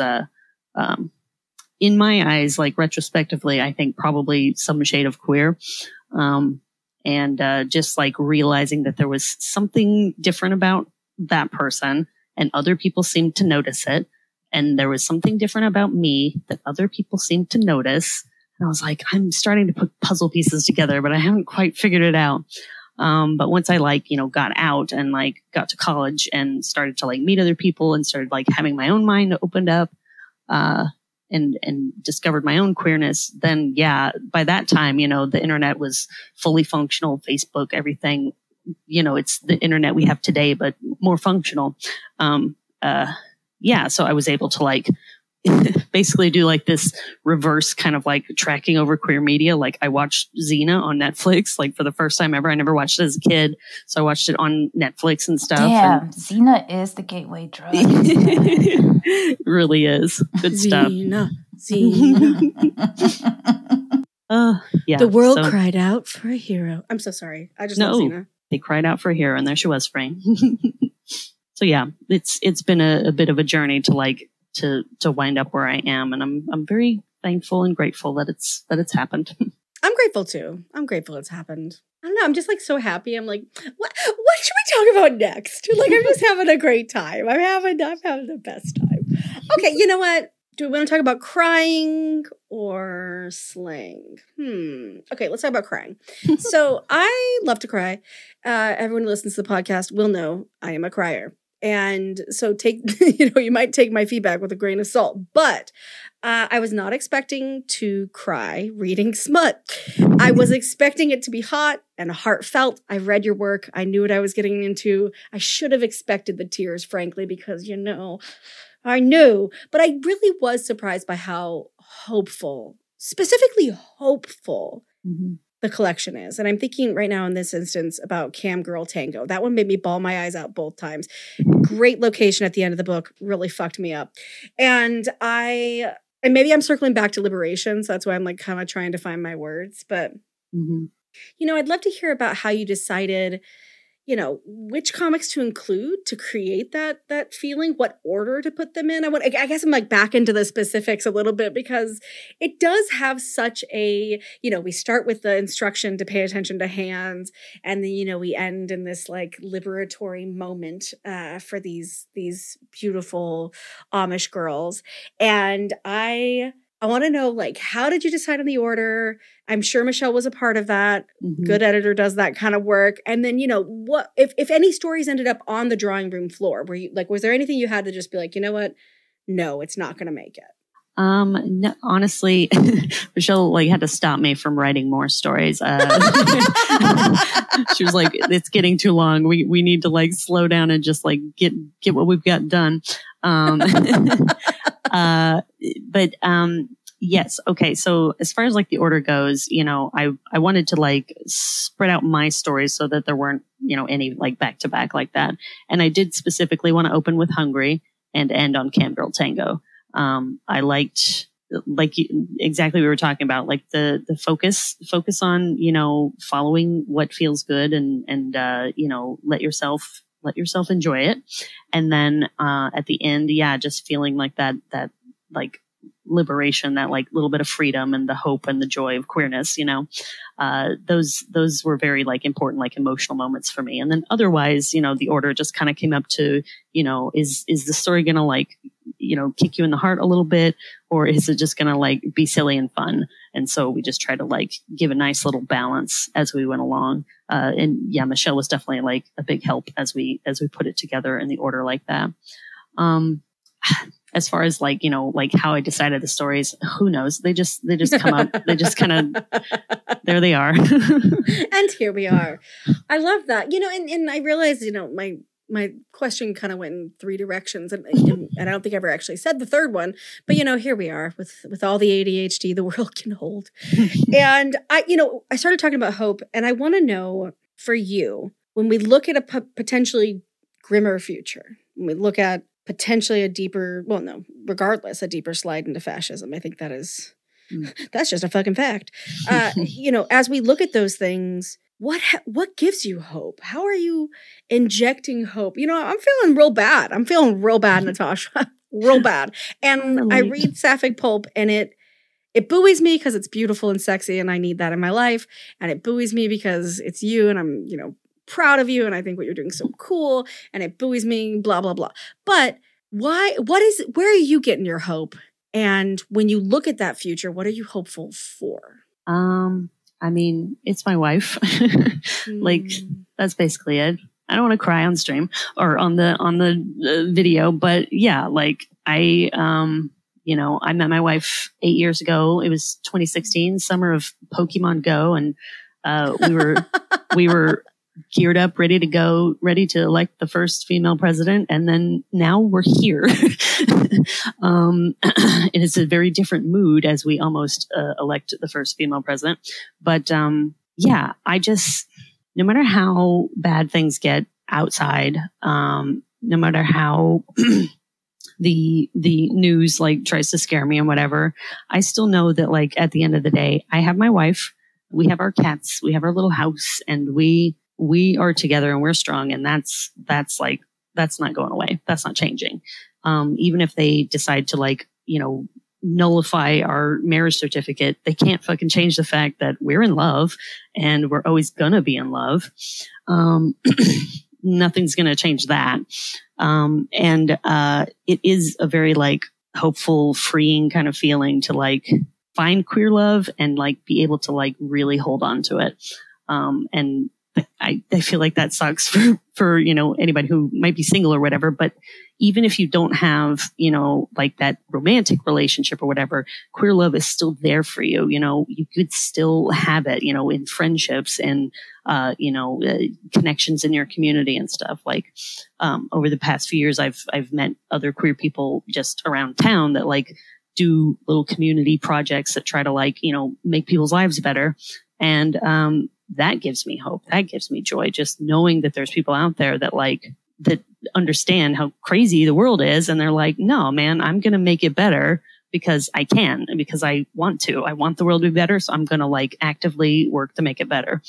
in my eyes, retrospectively, I think probably some shade of queer. And just realizing that there was something different about that person and other people seemed to notice it. And there was something different about me that other people seemed to notice. And I was I'm starting to put puzzle pieces together, but I haven't quite figured it out. But once I got out and got to college and started to meet other people and started having my own mind opened up, and discovered my own queerness, then by that time, the internet was fully functional, Facebook, everything, it's the internet we have today, but more functional. So I was able to basically do this reverse kind of tracking over queer media. I watched Xena on Netflix, for the first time ever. I never watched it as a kid. So I watched it on Netflix and stuff. Yeah, Xena is the gateway drug. It really is. Good stuff. Xena. The world cried out for a hero. I'm so sorry. I just love Xena. They cried out for a hero and there she was, Frame. So it's been a bit of a journey to wind up where I am, and I'm very thankful and grateful that it's happened. I'm grateful too. I'm grateful it's happened. I don't know. I'm just so happy. I'm what should we talk about next? I'm just having a great time. I'm having the best time. Okay, you know what? Do we want to talk about crying or slang? Okay, let's talk about crying. So I love to cry. Everyone who listens to the podcast will know I am a crier. And so you might take my feedback with a grain of salt, but I was not expecting to cry reading smut. I was expecting it to be hot and heartfelt. I read your work. I knew what I was getting into. I should have expected the tears, frankly, because, I knew, but I really was surprised by how specifically hopeful, the collection is. And I'm thinking right now in this instance about Cam Girl Tango. That one made me bawl my eyes out both times. Great location at the end of the book. Really fucked me up. And I And maybe I'm circling back to liberation, so that's why I'm like kind of trying to find my words. But, I'd love to hear about how you decided, which comics to include to create that feeling, what order to put them in. I guess I'm like back into the specifics a little bit because it does have such a, we start with the instruction to pay attention to hands, and then, we end in this like liberatory moment for these beautiful Amish girls. And I want to know, like, how did you decide on the order? I'm sure Michelle was a part of that. Good editor does that kind of work. And then, what if any stories ended up on the drawing room floor? Were you like, was there anything you had to just be like, you know what? No, it's not going to make it. No, honestly, Michelle like had to stop me from writing more stories. She was like, "It's getting too long. We need to like slow down and just like get what we've got done." Yes. Okay. So as far as like the order goes, I wanted to like spread out my stories so that there weren't, any like back to back like that. And I did specifically want to open with Hungry and end on Cam Girl Tango. I liked like exactly we were talking about, like the focus on, following what feels good and let yourself enjoy it. And then, at the end, just feeling like that like liberation, that like little bit of freedom and the hope and the joy of queerness, those were very like important, like emotional moments for me. And then otherwise, the order just kind of came up to, is the story going to like, kick you in the heart a little bit, or is it just going to like be silly and fun? And so we just try to like give a nice little balance as we went along. Michelle was definitely like a big help as we put it together in the order like that. As far as like, like how I decided the stories, who knows? They just come up. They just kind of, there they are. And here we are. I love that. And I realized, my question kind of went in three directions, and I don't think I ever actually said the third one, but here we are with all the ADHD the world can hold. And I started talking about hope, and I want to know for you, when we look at a potentially grimmer future, when we look at potentially a deeper slide into fascism. I think that is, that's just a fucking fact. As we look at those things, what gives you hope? How are you injecting hope? I'm feeling real bad. Natasha, real bad. And I read Sapphic Pulp, and it buoys me because it's beautiful and sexy, and I need that in my life. And it buoys me because it's you, and I'm, proud of you, and I think what you're doing is so cool, and it buoys me, blah, blah, blah. But where are you getting your hope? And when you look at that future, what are you hopeful for? I mean, it's my wife. Like, that's basically it. I don't want to cry on stream or on the video, but yeah, like I met my wife 8 years ago. It was 2016, summer of Pokemon Go. And, we were geared up, ready to go, ready to elect the first female president. And then now we're here. And it's a very different mood as we almost elect the first female president. But I just, no matter how bad things get outside, no matter how the news like tries to scare me and whatever, I still know that like at the end of the day, I have my wife, we have our cats, we have our little house, and we are together and we're strong. And that's not going away. That's not changing. Even if they decide to like, nullify our marriage certificate, they can't fucking change the fact that we're in love and we're always gonna be in love. Nothing's gonna change that. It is a very like hopeful, freeing kind of feeling to like find queer love and like be able to like really hold on to it. And I feel like that sucks for anybody who might be single or whatever. But even if you don't have, like that romantic relationship or whatever, queer love is still there for you. You could still have it, in friendships and, connections in your community and stuff. Like, over the past few years, I've met other queer people just around town that like do little community projects that try to like, make people's lives better. And, that gives me hope. That gives me joy. Just knowing that there's people out there that understand how crazy the world is. And they're like, no, man, I'm going to make it better because I can and because I want to. I want the world to be better, so I'm going to like actively work to make it better.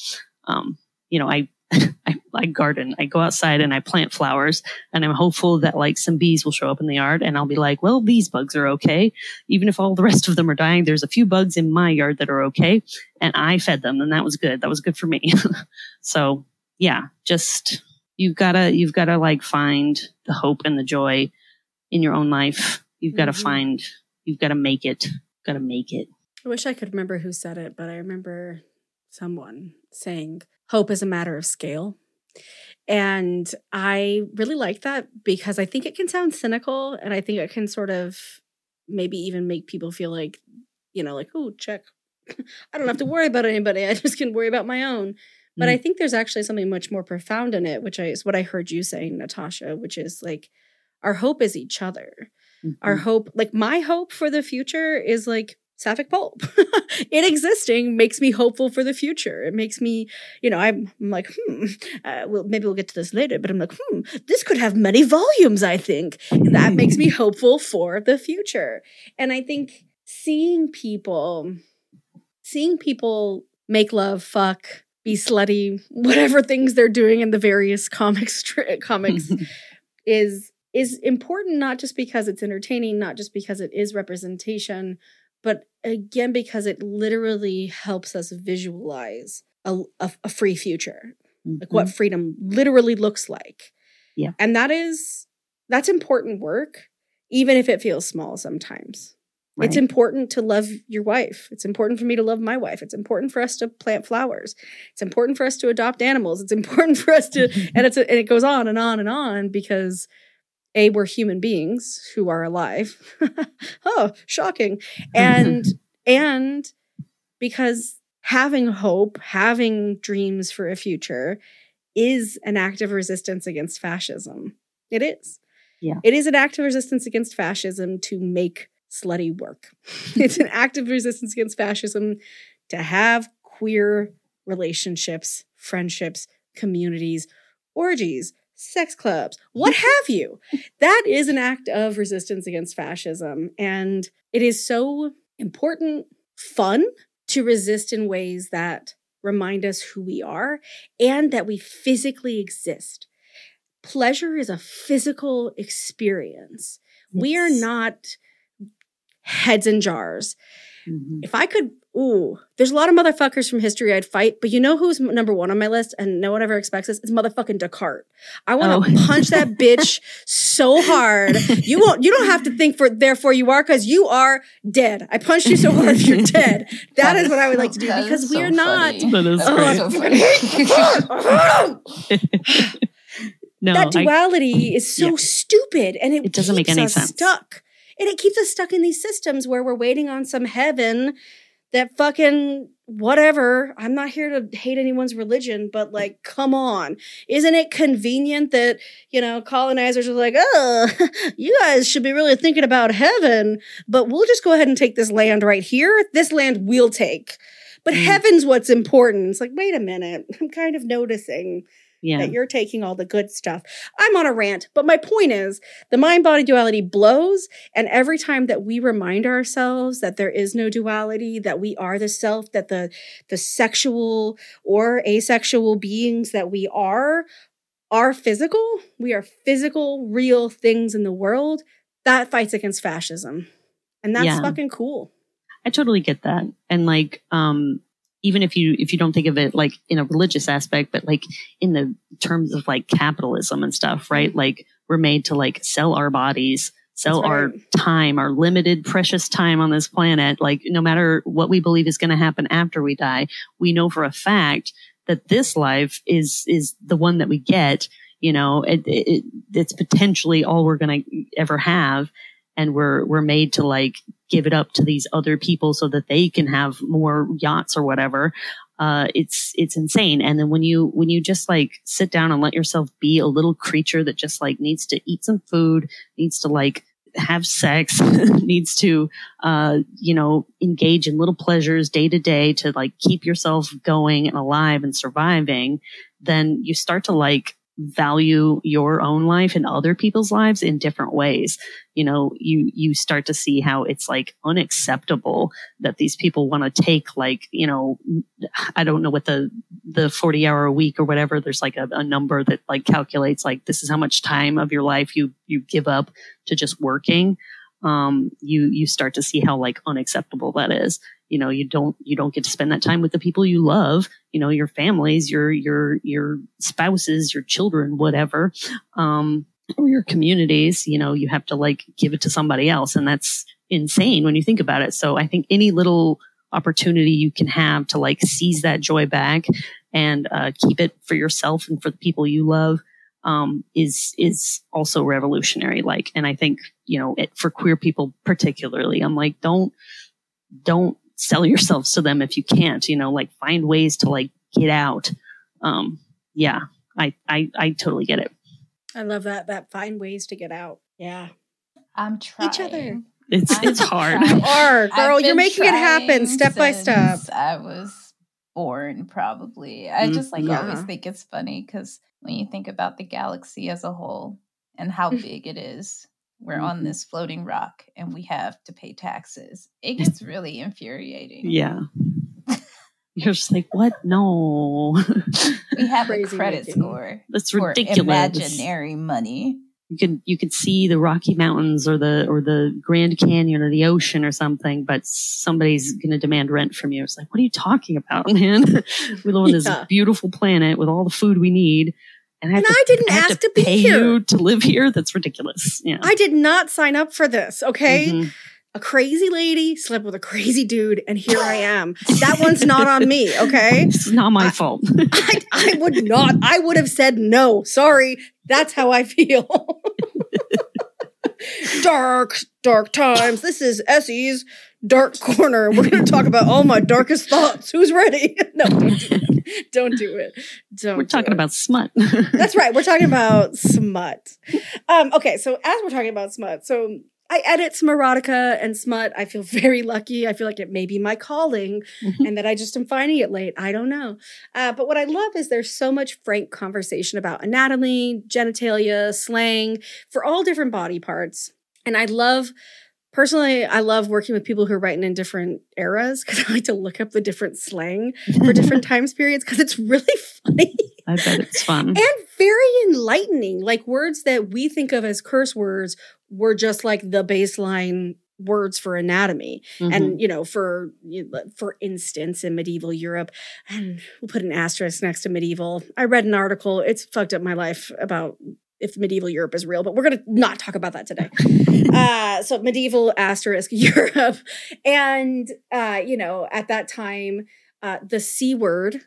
I garden. I go outside and I plant flowers, and I'm hopeful that like some bees will show up in the yard, and I'll be like, well, these bugs are okay. Even if all the rest of them are dying, there's a few bugs in my yard that are okay, and I fed them, and that was good. That was good for me. So yeah, just you've gotta like find the hope and the joy in your own life. You've got to make it. Got to make it. I wish I could remember who said it, but I remember someone saying hope is a matter of scale. And I really like that because I think it can sound cynical, and I think it can sort of maybe even make people feel like, like, oh, check. I don't have to worry about anybody. I just can worry about my own. But I think there's actually something much more profound in it, which is what I heard you saying, Natasha, which is like our hope is each other. Mm-hmm. Our hope, like my hope for the future is like Sapphic Pulp. It existing makes me hopeful for the future. It makes me, I'm like, well, maybe we'll get to this later, but I'm like, this could have many volumes, I think. And that makes me hopeful for the future. And I think seeing people make love, fuck, be slutty, whatever things they're doing in the various comics is important, not just because it's entertaining, not just because it is representation, but again, because it literally helps us visualize a free future, like what freedom literally looks like. Yeah. And that's important work, even if it feels small sometimes. Right. It's important to love your wife. It's important for me to love my wife. It's important for us to plant flowers. It's important for us to adopt animals. It's important for us to, and it goes on and on and on because we're human beings who are alive. Oh, shocking. And because having hope, having dreams for a future is an act of resistance against fascism. It is. Yeah. It is an act of resistance against fascism to make slutty work. It's an act of resistance against fascism to have queer relationships, friendships, communities, orgies, sex clubs, what have you. That is an act of resistance against fascism. And it is so important, fun to resist in ways that remind us who we are and that we physically exist. Pleasure is a physical experience. Yes. We are not heads in jars. Mm-hmm. If I could, there's a lot of motherfuckers from history I'd fight, but you know who's number one on my list and no one ever expects this? It's motherfucking Descartes. I want to punch that bitch so hard. You don't have to think therefore you are, because you are dead. I punched you so hard you're dead. That is what I would like to do, because we are not. That is so funny. No, that duality is so stupid, and it doesn't make any sense. Stuck. And it keeps us stuck in these systems where we're waiting on some heaven that fucking whatever. I'm not here to hate anyone's religion, but like, come on. Isn't it convenient that, colonizers are like, oh, you guys should be really thinking about heaven, but we'll just go ahead and take this land right here. This land we'll take. But heaven's what's important. It's like, wait a minute. I'm kind of noticing that you're taking all the good stuff. I'm on a rant, but my point is the mind-body duality blows. And every time that we remind ourselves that there is no duality, that we are the self, that the sexual or asexual beings that we are physical, we are physical, real things in the world, that fights against fascism. And that's fucking cool. I totally get that. And like, even if you don't think of it like in a religious aspect, but like in the terms of like capitalism and stuff, right? Like we're made to like sell our bodies, sell our time, our limited precious time on this planet. Like no matter what we believe is going to happen after we die, we know for a fact that this life is the one that we get, it's potentially all we're going to ever have. And we're made to like give it up to these other people so that they can have more yachts or whatever. It's insane. And then when you just like sit down and let yourself be a little creature that just like needs to eat some food, needs to like have sex, needs to, engage in little pleasures day to day to like keep yourself going and alive and surviving, then you start to like value your own life and other people's lives in different ways. You know, you start to see how it's like unacceptable that these people want to take, like, you know, I don't know what the 40-hour a week or whatever, there's like a number that like calculates like this is how much time of your life you give up to just working. You start to see how like unacceptable that is. You know, you don't get to spend that time with the people you love, you know, your families, your spouses, your children, whatever, or your communities. You know, you have to like give it to somebody else. And that's insane when you think about it. So I think any little opportunity you can have to like seize that joy back and keep it for yourself and for the people you love is also revolutionary. Like, and I think, you know, for queer people particularly, I'm like, don't sell yourselves to them if you can't, you know, like find ways to like get out. Yeah, I totally get it. I love that find ways to get out. Yeah. I'm trying. Each other. It's hard. Hard, girl. You're making it happen step by step. I was born, probably. I just like always think it's funny because when you think about the galaxy as a whole and how big it is, we're on this floating rock and we have to pay taxes. It gets really infuriating. Yeah. You're just like, what? No. We have a credit score. That's ridiculous. Imaginary money. You could see the Rocky Mountains or the Grand Canyon or the ocean or something, but somebody's going to demand rent from you. It's like, what are you talking about, man? We live on this beautiful planet with all the food we need. And I didn't ask to be pay here. You to live here? That's ridiculous. Yeah. I did not sign up for this, okay? Mm-hmm. A crazy lady slept with a crazy dude, and here I am. That one's not on me, okay? It's not my fault. I would not. I would have said no. Sorry. That's how I feel. Dark times. This is Essie's Dark Corner. We're going to talk about all my darkest thoughts. Who's ready? No, don't do it. Don't do it. We're talking about smut. That's right. We're talking about smut. Okay, so as we're talking about smut, so I edit some erotica and smut. I feel very lucky. I feel like it may be my calling and that I just am finding it late. I don't know. But what I love is there's so much frank conversation about anatomy, genitalia, slang for all different body parts. And personally, I love working with people who are writing in different eras because I like to look up the different slang for different time periods because it's really funny. I bet it's fun. And very enlightening. Like words that we think of as curse words were just like the baseline words for anatomy. Mm-hmm. And, you know, for instance, in medieval Europe, and we'll put an asterisk next to medieval. I read an article. It's fucked up my life about if medieval Europe is real, but we're going to not talk about that today. So medieval asterisk Europe. And, you know, at that time, the C word,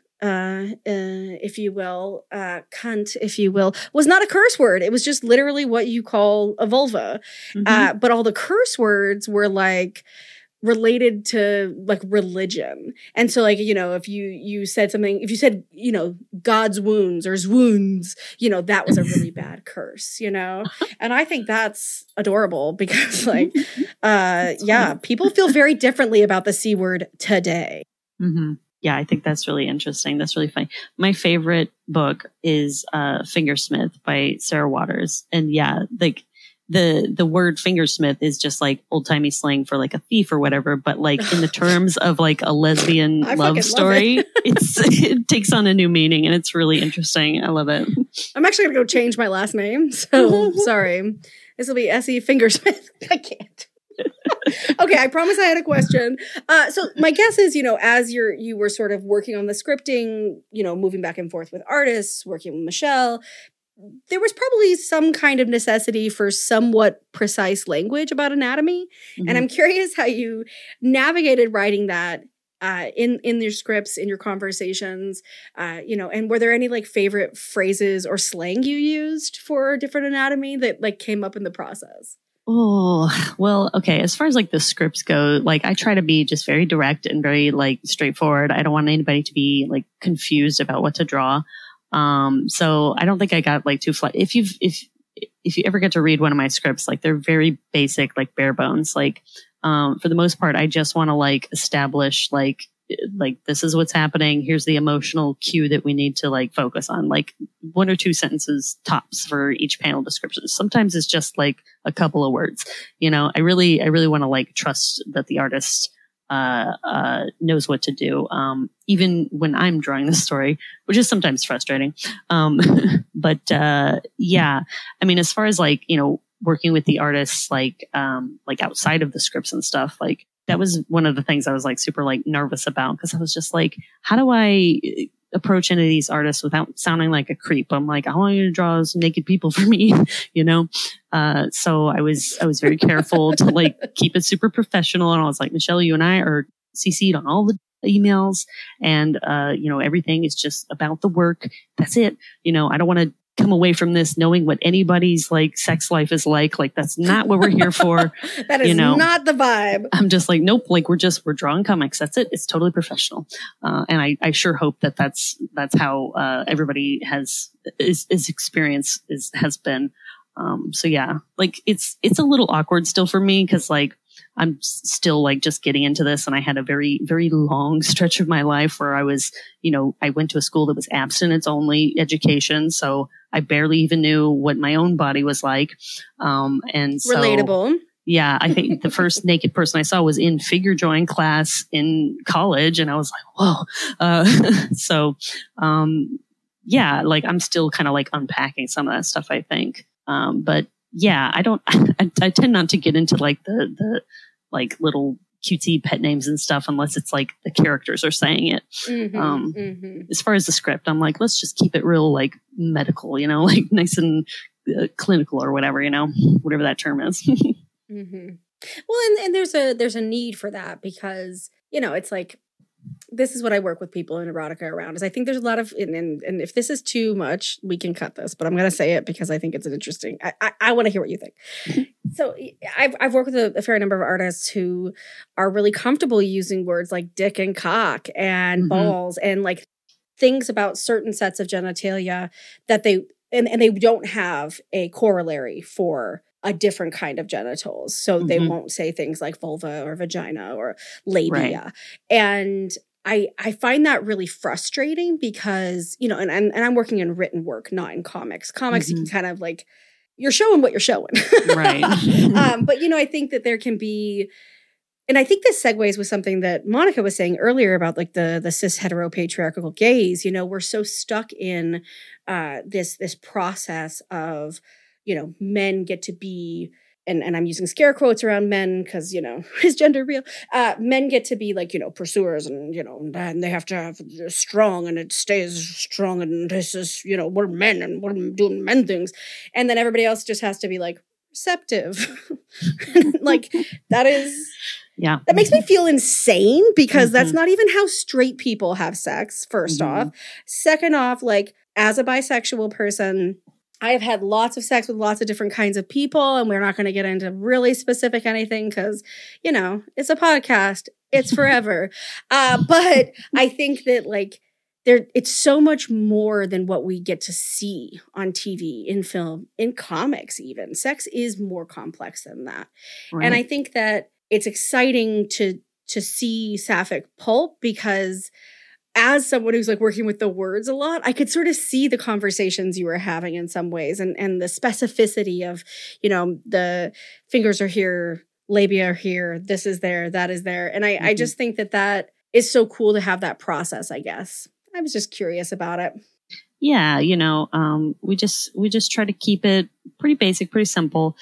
if you will, cunt, if you will, was not a curse word. It was just literally what you call a vulva. Mm-hmm. But all the curse words were like related to like religion. And so like, you know, if you said something, if you said, you know, God's wounds or swoons, you know, that was a really bad curse, you know? And I think that's adorable because like, people feel very differently about the C word today. Mm-hmm. Yeah, I think that's really interesting. That's really funny. My favorite book is Fingersmith by Sarah Waters. And yeah, like the word fingersmith is just like old timey slang for like a thief or whatever. But like in the terms of like a lesbian love story, it takes on a new meaning and it's really interesting. I love it. I'm actually going to go change my last name. So sorry. This will be Essie Fingersmith. I can't. Okay, I promise I had a question. So my guess is, you know, as you were sort of working on the scripting, you know, moving back and forth with artists, working with Michelle, there was probably some kind of necessity for somewhat precise language about anatomy. Mm-hmm. And I'm curious how you navigated writing that in your scripts, in your conversations, you know, and were there any like favorite phrases or slang you used for different anatomy that like came up in the process? Oh, well, okay. As far as like the scripts go, like I try to be just very direct and very like straightforward. I don't want anybody to be like confused about what to draw. So I don't think I got like too flat. If you ever get to read one of my scripts, like they're very basic, like bare bones. Like, for the most part, I just want to like establish like like, this is what's happening. Here's the emotional cue that we need to like focus on, like 1 or 2 sentences tops for each panel description. Sometimes it's just like a couple of words. I really want to like trust that the artist knows what to do. Even when I'm drawing the story, which is sometimes frustrating. But yeah, I mean, as far as like, working with the artists, like outside of the scripts and stuff, like that was one of the things I was like super like nervous about, because I was just like, how do I approach any of these artists without sounding like a creep? I'm like, I want you to draw some naked people for me, so I was very careful to like keep it super professional. And I was like, Michelle, you and I are CC'd on all the emails, and everything is just about the work. That's it. I don't want to come away from this knowing what anybody's like sex life is like. Like, that's not what we're here for. That is not the vibe. I'm just like, nope. Like, we're drawing comics. That's it. It's totally professional. And I sure hope that that's how everybody has experience has been. So yeah, like it's a little awkward still for me, because like I'm still like just getting into this, and I had a very, very long stretch of my life where I was, I went to a school that was abstinence only education, so I barely even knew what my own body was like. And so, relatable. Yeah, I think the first naked person I saw was in figure drawing class in college, and I was like, whoa. Yeah, like I'm still kind of like unpacking some of that stuff, I think. But yeah, I tend not to get into like the like little cutesy pet names and stuff unless it's like the characters are saying it. As far as the script, I'm like, let's just keep it real like medical, like nice and clinical or whatever, whatever that term is. Well, and there's a need for that, because, it's like, this is what I work with people in erotica around, is I think there's a lot of, and if this is too much, we can cut this, but I'm going to say it because I think it's an interesting, I want to hear what you think. So I've worked with a fair number of artists who are really comfortable using words like dick and cock and balls and like things about certain sets of genitalia that they don't have a corollary for a different kind of genitals. So they won't say things like vulva or vagina or labia. Right. And I find that really frustrating because, and I'm working in written work, not in comics. Comics, you can kind of like, you're showing what you're showing. Right. But, I think that there can be, and I think this segues with something that Monica was saying earlier about like the cis heteropatriarchal gaze. We're so stuck in this process of, men get to be, and I'm using scare quotes around men because, is gender real? Men get to be like, pursuers and, and they have to have strong and it stays strong and this is, we're men and we're doing men things. And then everybody else just has to be like receptive. Like that is, yeah, that makes me feel insane because that's not even how straight people have sex, first off. Second off, like as a bisexual person, I have had lots of sex with lots of different kinds of people, and we're not going to get into really specific anything because, it's a podcast. It's forever. But I think that like it's so much more than what we get to see on TV, in film, in comics even. Sex is more complex than that. Right. And I think that it's exciting to see sapphic pulp because as someone who's like working with the words a lot, I could sort of see the conversations you were having in some ways and the specificity of, the fingers are here, labia are here, this is there, that is there. And I just think that is so cool to have that process, I guess. I was just curious about it. Yeah, we just try to keep it pretty basic, pretty simple,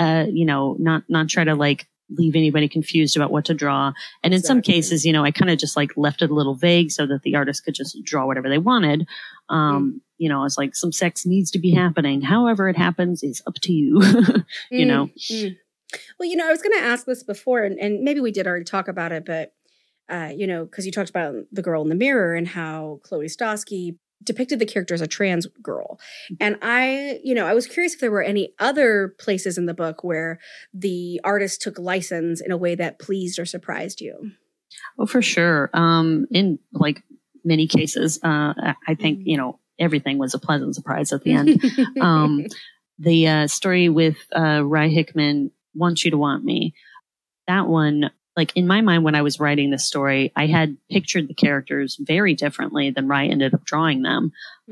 not try to like leave anybody confused about what to draw. And in some cases, I kind of just like left it a little vague so that the artist could just draw whatever they wanted. It's like some sex needs to be happening. However it happens is up to you, Well, I was going to ask this before and maybe we did already talk about it, but, because you talked about The Girl in the Mirror and how Chloe Stosky depicted the character as a trans girl. And I was curious if there were any other places in the book where the artist took license in a way that pleased or surprised you. Oh, for sure. In like many cases, I think, everything was a pleasant surprise at the end. The story with Rye Hickman, Want You to Want Me, that one like in my mind, when I was writing this story, I had pictured the characters very differently than I ended up drawing them.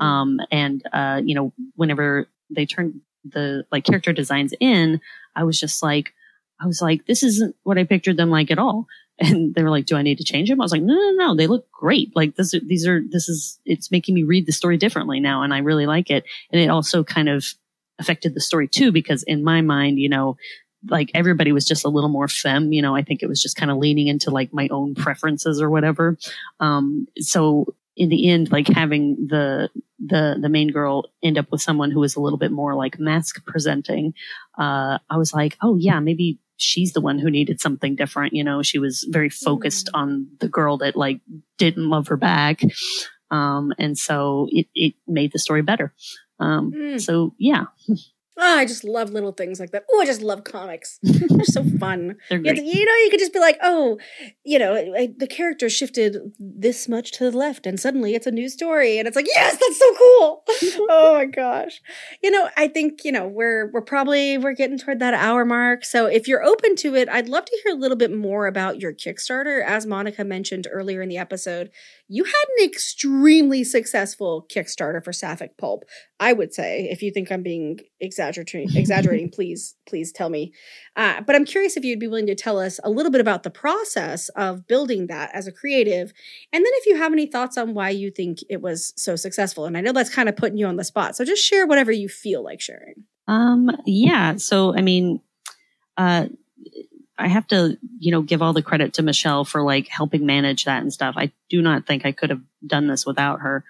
Whenever they turned the like character designs in, I was like, this isn't what I pictured them like at all. And they were like, do I need to change them? I was like, no, they look great. Like it's making me read the story differently now. And I really like it. And it also kind of affected the story too, because in my mind, like everybody was just a little more femme, I think it was just kind of leaning into like my own preferences or whatever. So in the end, like having the main girl end up with someone who was a little bit more like mask presenting, I was like, oh yeah, maybe she's the one who needed something different. She was very focused on the girl that like didn't love her back. And so it made the story better. So yeah. Oh, I just love little things like that. Oh, I just love comics. They're so fun. They're great. You could just be like, oh, the character shifted this much to the left and suddenly it's a new story. And it's like, yes, that's so cool. Oh my gosh. I think, we're getting toward that hour mark. So if you're open to it, I'd love to hear a little bit more about your Kickstarter. As Monica mentioned earlier in the episode, you had an extremely successful Kickstarter for Sapphic Pulp. I would say, if you think I'm being exaggerating, please tell me. But I'm curious if you'd be willing to tell us a little bit about the process of building that as a creative. And then if you have any thoughts on why you think it was so successful. And I know that's kind of putting you on the spot. So just share whatever you feel like sharing. Yeah. So, I mean, I have to, give all the credit to Michelle for like helping manage that and stuff. I do not think I could have done this without her.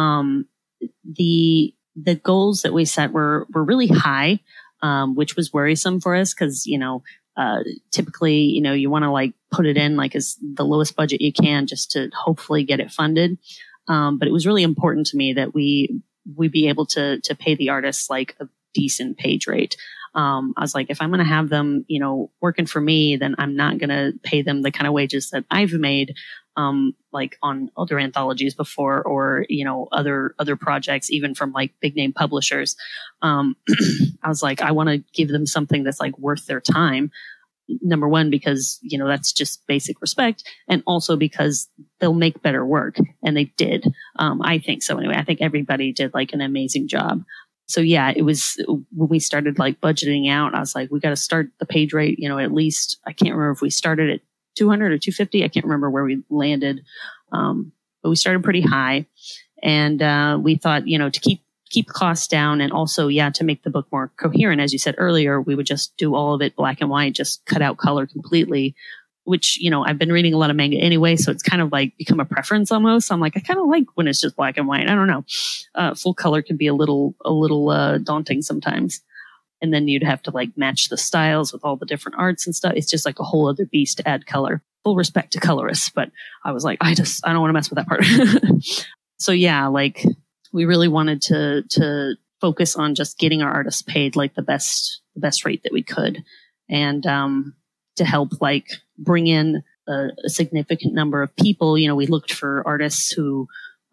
The goals that we set were really high, which was worrisome for us because, typically, you want to like put it in like as the lowest budget you can just to hopefully get it funded. But it was really important to me that we be able to pay the artists like a decent page rate. I was like, if I'm going to have them, working for me, then I'm not going to pay them the kind of wages that I've made, like on other anthologies before, or, other projects, even from like big name publishers. I was like, I want to give them something that's like worth their time. Number one, because, that's just basic respect. And also because they'll make better work. And they did. I think so. Anyway, I think everybody did like an amazing job. So yeah, it was when we started like budgeting out, I was like, we got to start the page rate, at least, I can't remember if we started at 200 or 250. I can't remember where we landed. But we started pretty high, and we thought, to keep costs down, and also, to make the book more coherent. As you said earlier, we would just do all of it black and white, just cut out color completely, which, I've been reading a lot of manga anyway. So it's kind of like become a preference almost. I'm like, I kind of like when it's just black and white. I don't know. Full color can be a little daunting sometimes. And then you'd have to like match the styles with all the different arts and stuff. It's just like a whole other beast to add color. Full respect to colorists, but I was like, I don't want to mess with that part. So yeah, like we really wanted to focus on just getting our artists paid like the best rate that we could. And, to help like bring in a significant number of people, we looked for artists who,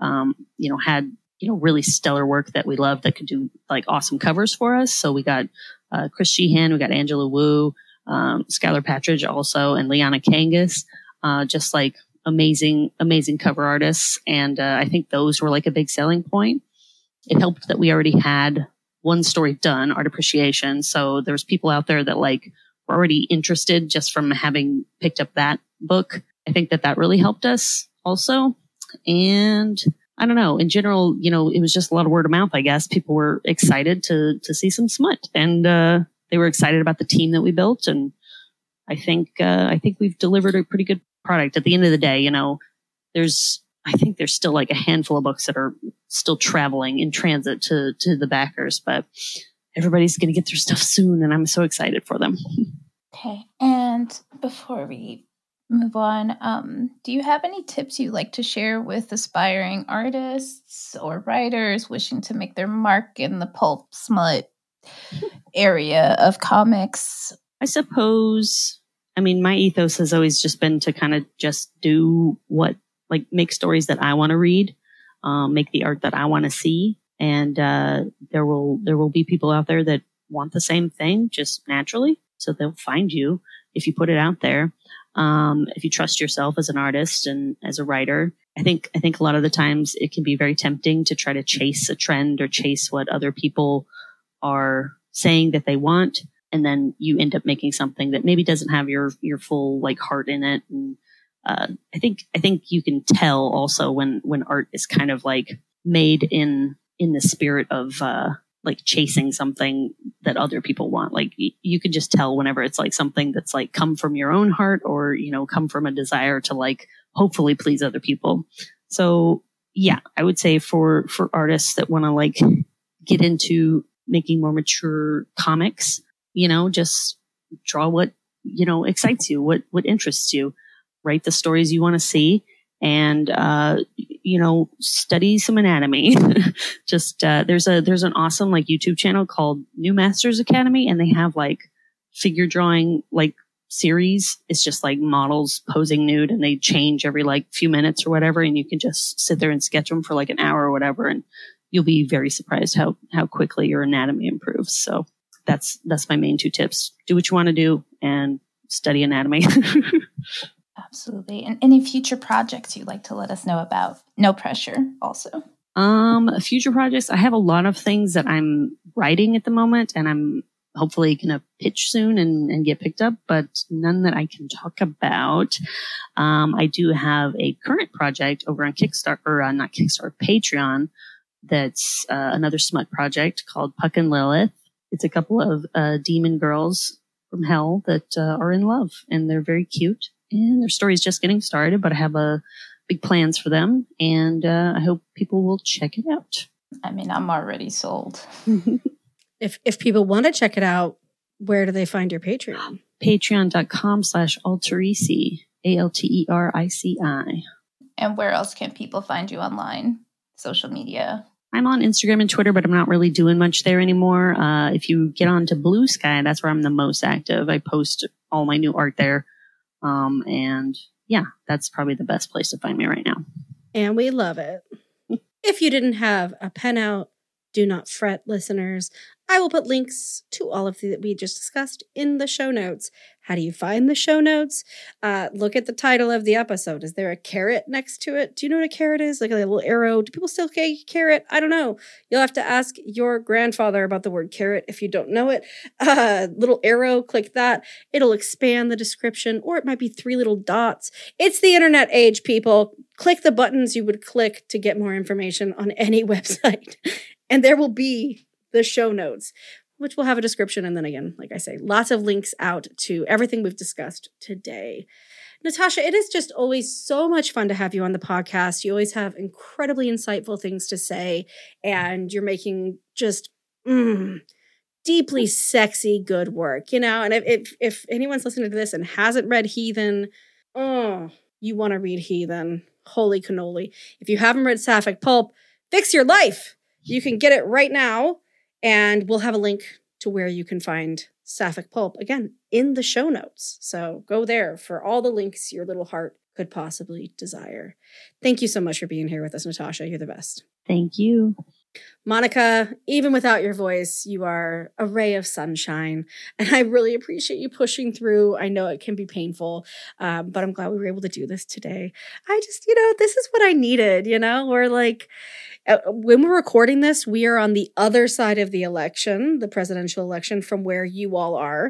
had, really stellar work that we loved that could do like awesome covers for us. So we got Chris Sheehan, we got Angela Wu, Skylar Patridge also, and Liana Kangas, just like amazing cover artists. And I think those were like a big selling point. It helped that we already had one story done, Art Appreciation. So there's people out there that like were already interested just from having picked up that book. I think that really helped us also. And I don't know, in general, it was just a lot of word of mouth, I guess. People were excited to see some smut, and they were excited about the team that we built. And I think we've delivered a pretty good product. At the end of the day, I think there's still like a handful of books that are still traveling in transit to the backers, but everybody's going to get their stuff soon, and I'm so excited for them. Okay. And before we move on, do you have any tips you'd like to share with aspiring artists or writers wishing to make their mark in the pulp smut area of comics? I suppose, my ethos has always just been to kind of just do make stories that I want to read, make the art that I want to see. And there will be people out there that want the same thing just naturally. So they'll find you if you put it out there. If you trust yourself as an artist and as a writer, I think a lot of the times it can be very tempting to try to chase a trend or chase what other people are saying that they want. And then you end up making something that maybe doesn't have your full like heart in it. And I think you can tell also when art is kind of like made in the spirit of like chasing something that other people want. Like you can just tell whenever it's like something that's like come from your own heart or, you know, come from a desire to like hopefully please other people. So yeah, I would say for artists that want to like get into making more mature comics, you know, just draw what, you know, excites you, what interests you, write the stories you want to see, and, you know, study some anatomy. Just, there's an awesome like YouTube channel called New Masters Academy, and they have like figure drawing, like series. It's just like models posing nude, and they change every like few minutes or whatever. And you can just sit there and sketch them for like an hour or whatever. And you'll be very surprised how quickly your anatomy improves. So that's my main 2 tips. Do what you want to do and study anatomy. Absolutely. And any future projects you'd like to let us know about? No pressure also. Future projects. I have a lot of things that I'm writing at the moment, and I'm hopefully going to pitch soon and get picked up, but none that I can talk about. I do have a current project over on Kickstarter, or not Kickstarter, Patreon. That's another smut project called Puck and Lilith. It's a couple of demon girls from hell that are in love, and they're very cute. And their story's just getting started, but I have big plans for them, and I hope people will check it out. I mean, I'm already sold. If people want to check it out, where do they find your Patreon? Patreon.com/Alterici, ALTERICI. And where else can people find you online? Social media? I'm on Instagram and Twitter, but I'm not really doing much there anymore. If you get onto Blue Sky, that's where I'm the most active. I post all my new art there. And yeah, that's probably the best place to find me right now. And we love it. If you didn't have a pen out, do not fret, listeners. I will put links to all of that we just discussed in the show notes. How do you find the show notes? Look at the title of the episode. Is there a caret next to it? Do you know what a caret is? Like a little arrow. Do people still say caret? I don't know. You'll have to ask your grandfather about the word caret if you don't know it. Little arrow, click that. It'll expand the description, or it might be 3 little dots. It's the internet age, people. Click the buttons you would click to get more information on any website. And there will be the show notes, which will have a description. And then again, like I say, lots of links out to everything we've discussed today. Natasha, it is just always so much fun to have you on the podcast. You always have incredibly insightful things to say, and you're making just deeply sexy good work, you know? And if anyone's listening to this and hasn't read Heathen, you want to read Heathen. Holy cannoli. If you haven't read Sapphic Pulp, fix your life. You can get it right now, and we'll have a link to where you can find Sapphic Pulp, again, in the show notes. So go there for all the links your little heart could possibly desire. Thank you so much for being here with us, Natasha. You're the best. Thank you. Monica, even without your voice, you are a ray of sunshine, and I really appreciate you pushing through. I know it can be painful, but I'm glad we were able to do this today. I just, this is what I needed, We're like, when we're recording this, we are on the other side of the election, the presidential election, from where you all are.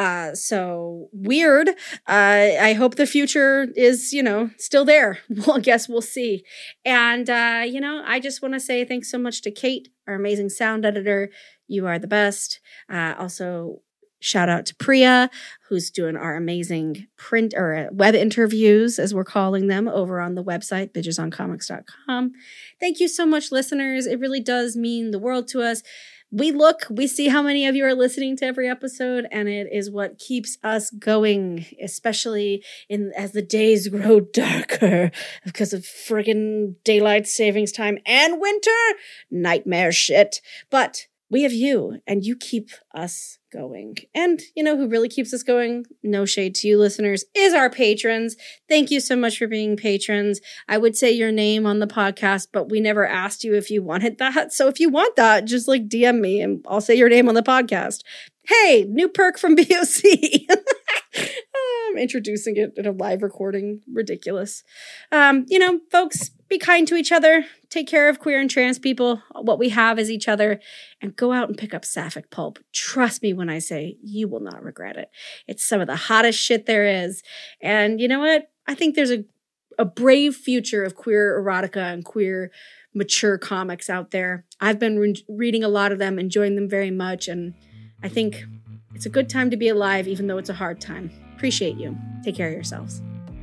So weird. I hope the future is, still there. Well, I guess we'll see. And, I just want to say thanks so much to Kate, our amazing sound editor. You are the best. Also, shout out to Priya, who's doing our amazing print or web interviews, as we're calling them, over on the website, bitchesoncomics.com. Thank you so much, listeners. It really does mean the world to us. We see how many of you are listening to every episode, and it is what keeps us going, especially as the days grow darker because of friggin' daylight savings time and winter nightmare shit. But we have you, and you keep us going. And who really keeps us going, no shade to you listeners, is our patrons. Thank you so much for being patrons. I would say your name on the podcast, but we never asked you if you wanted that. So if you want that, just DM me and I'll say your name on the podcast. Hey, new perk from BOC. I'm introducing it in a live recording. Ridiculous. Folks, be kind to each other. Take care of queer and trans people. What we have is each other. And go out and pick up Sapphic Pulp. Trust me when I say you will not regret it. It's some of the hottest shit there is. And you know what? I think there's a brave future of queer erotica and queer mature comics out there. I've been reading a lot of them, enjoying them very much. And I think it's a good time to be alive, even though it's a hard time. Appreciate you. Take care of yourselves.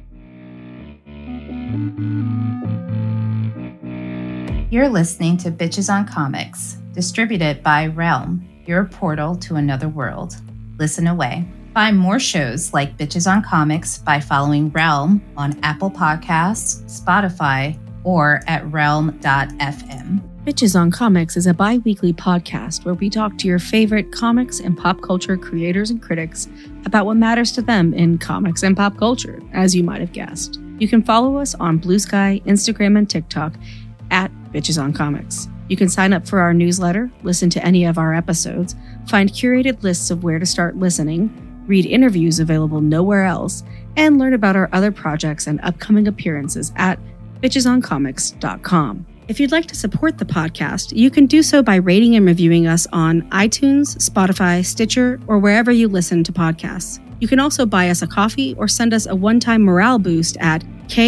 You're listening to Bitches on Comics, distributed by Realm, your portal to another world. Listen away. Find more shows like Bitches on Comics by following Realm on Apple Podcasts, Spotify, or at realm.fm. Bitches on Comics is a bi-weekly podcast where we talk to your favorite comics and pop culture creators and critics about what matters to them in comics and pop culture, as you might have guessed. You can follow us on Blue Sky, Instagram, and TikTok at Bitches on Comics. You can sign up for our newsletter, listen to any of our episodes, find curated lists of where to start listening, read interviews available nowhere else, and learn about our other projects and upcoming appearances at bitchesoncomics.com. If you'd like to support the podcast, you can do so by rating and reviewing us on iTunes, Spotify, Stitcher, or wherever you listen to podcasts. You can also buy us a coffee or send us a one-time morale boost at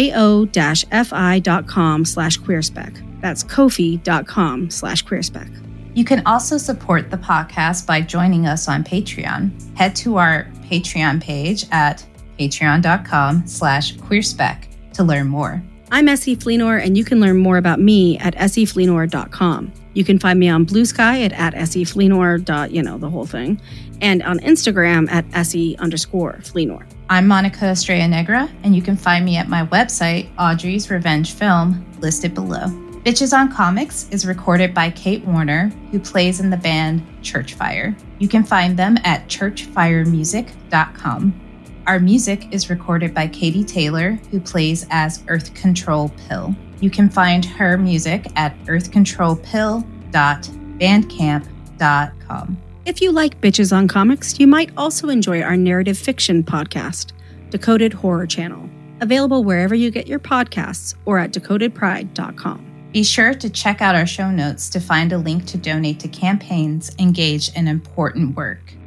ko-fi.com/queerspec. That's kofi.com/queerspec. You can also support the podcast by joining us on Patreon. Head to our Patreon page at patreon.com/queerspec to learn more. I'm Essie Fleenor, and you can learn more about me at essiefleenor.com. You can find me on Blue Sky at essiefleenor. The whole thing, and on Instagram at essie_Fleenor. I'm Monica Estrella Negra, and you can find me at my website, Audrey's Revenge Film, listed below. Bitches on Comics is recorded by Kate Warner, who plays in the band Churchfire. You can find them at churchfiremusic.com. Our music is recorded by Katie Taylor, who plays as Earth Control Pill. You can find her music at earthcontrolpill.bandcamp.com. If you like Bitches on Comics, you might also enjoy our narrative fiction podcast, Decoded Horror Channel, available wherever you get your podcasts or at decodedpride.com. Be sure to check out our show notes to find a link to donate to campaigns engaged in important work.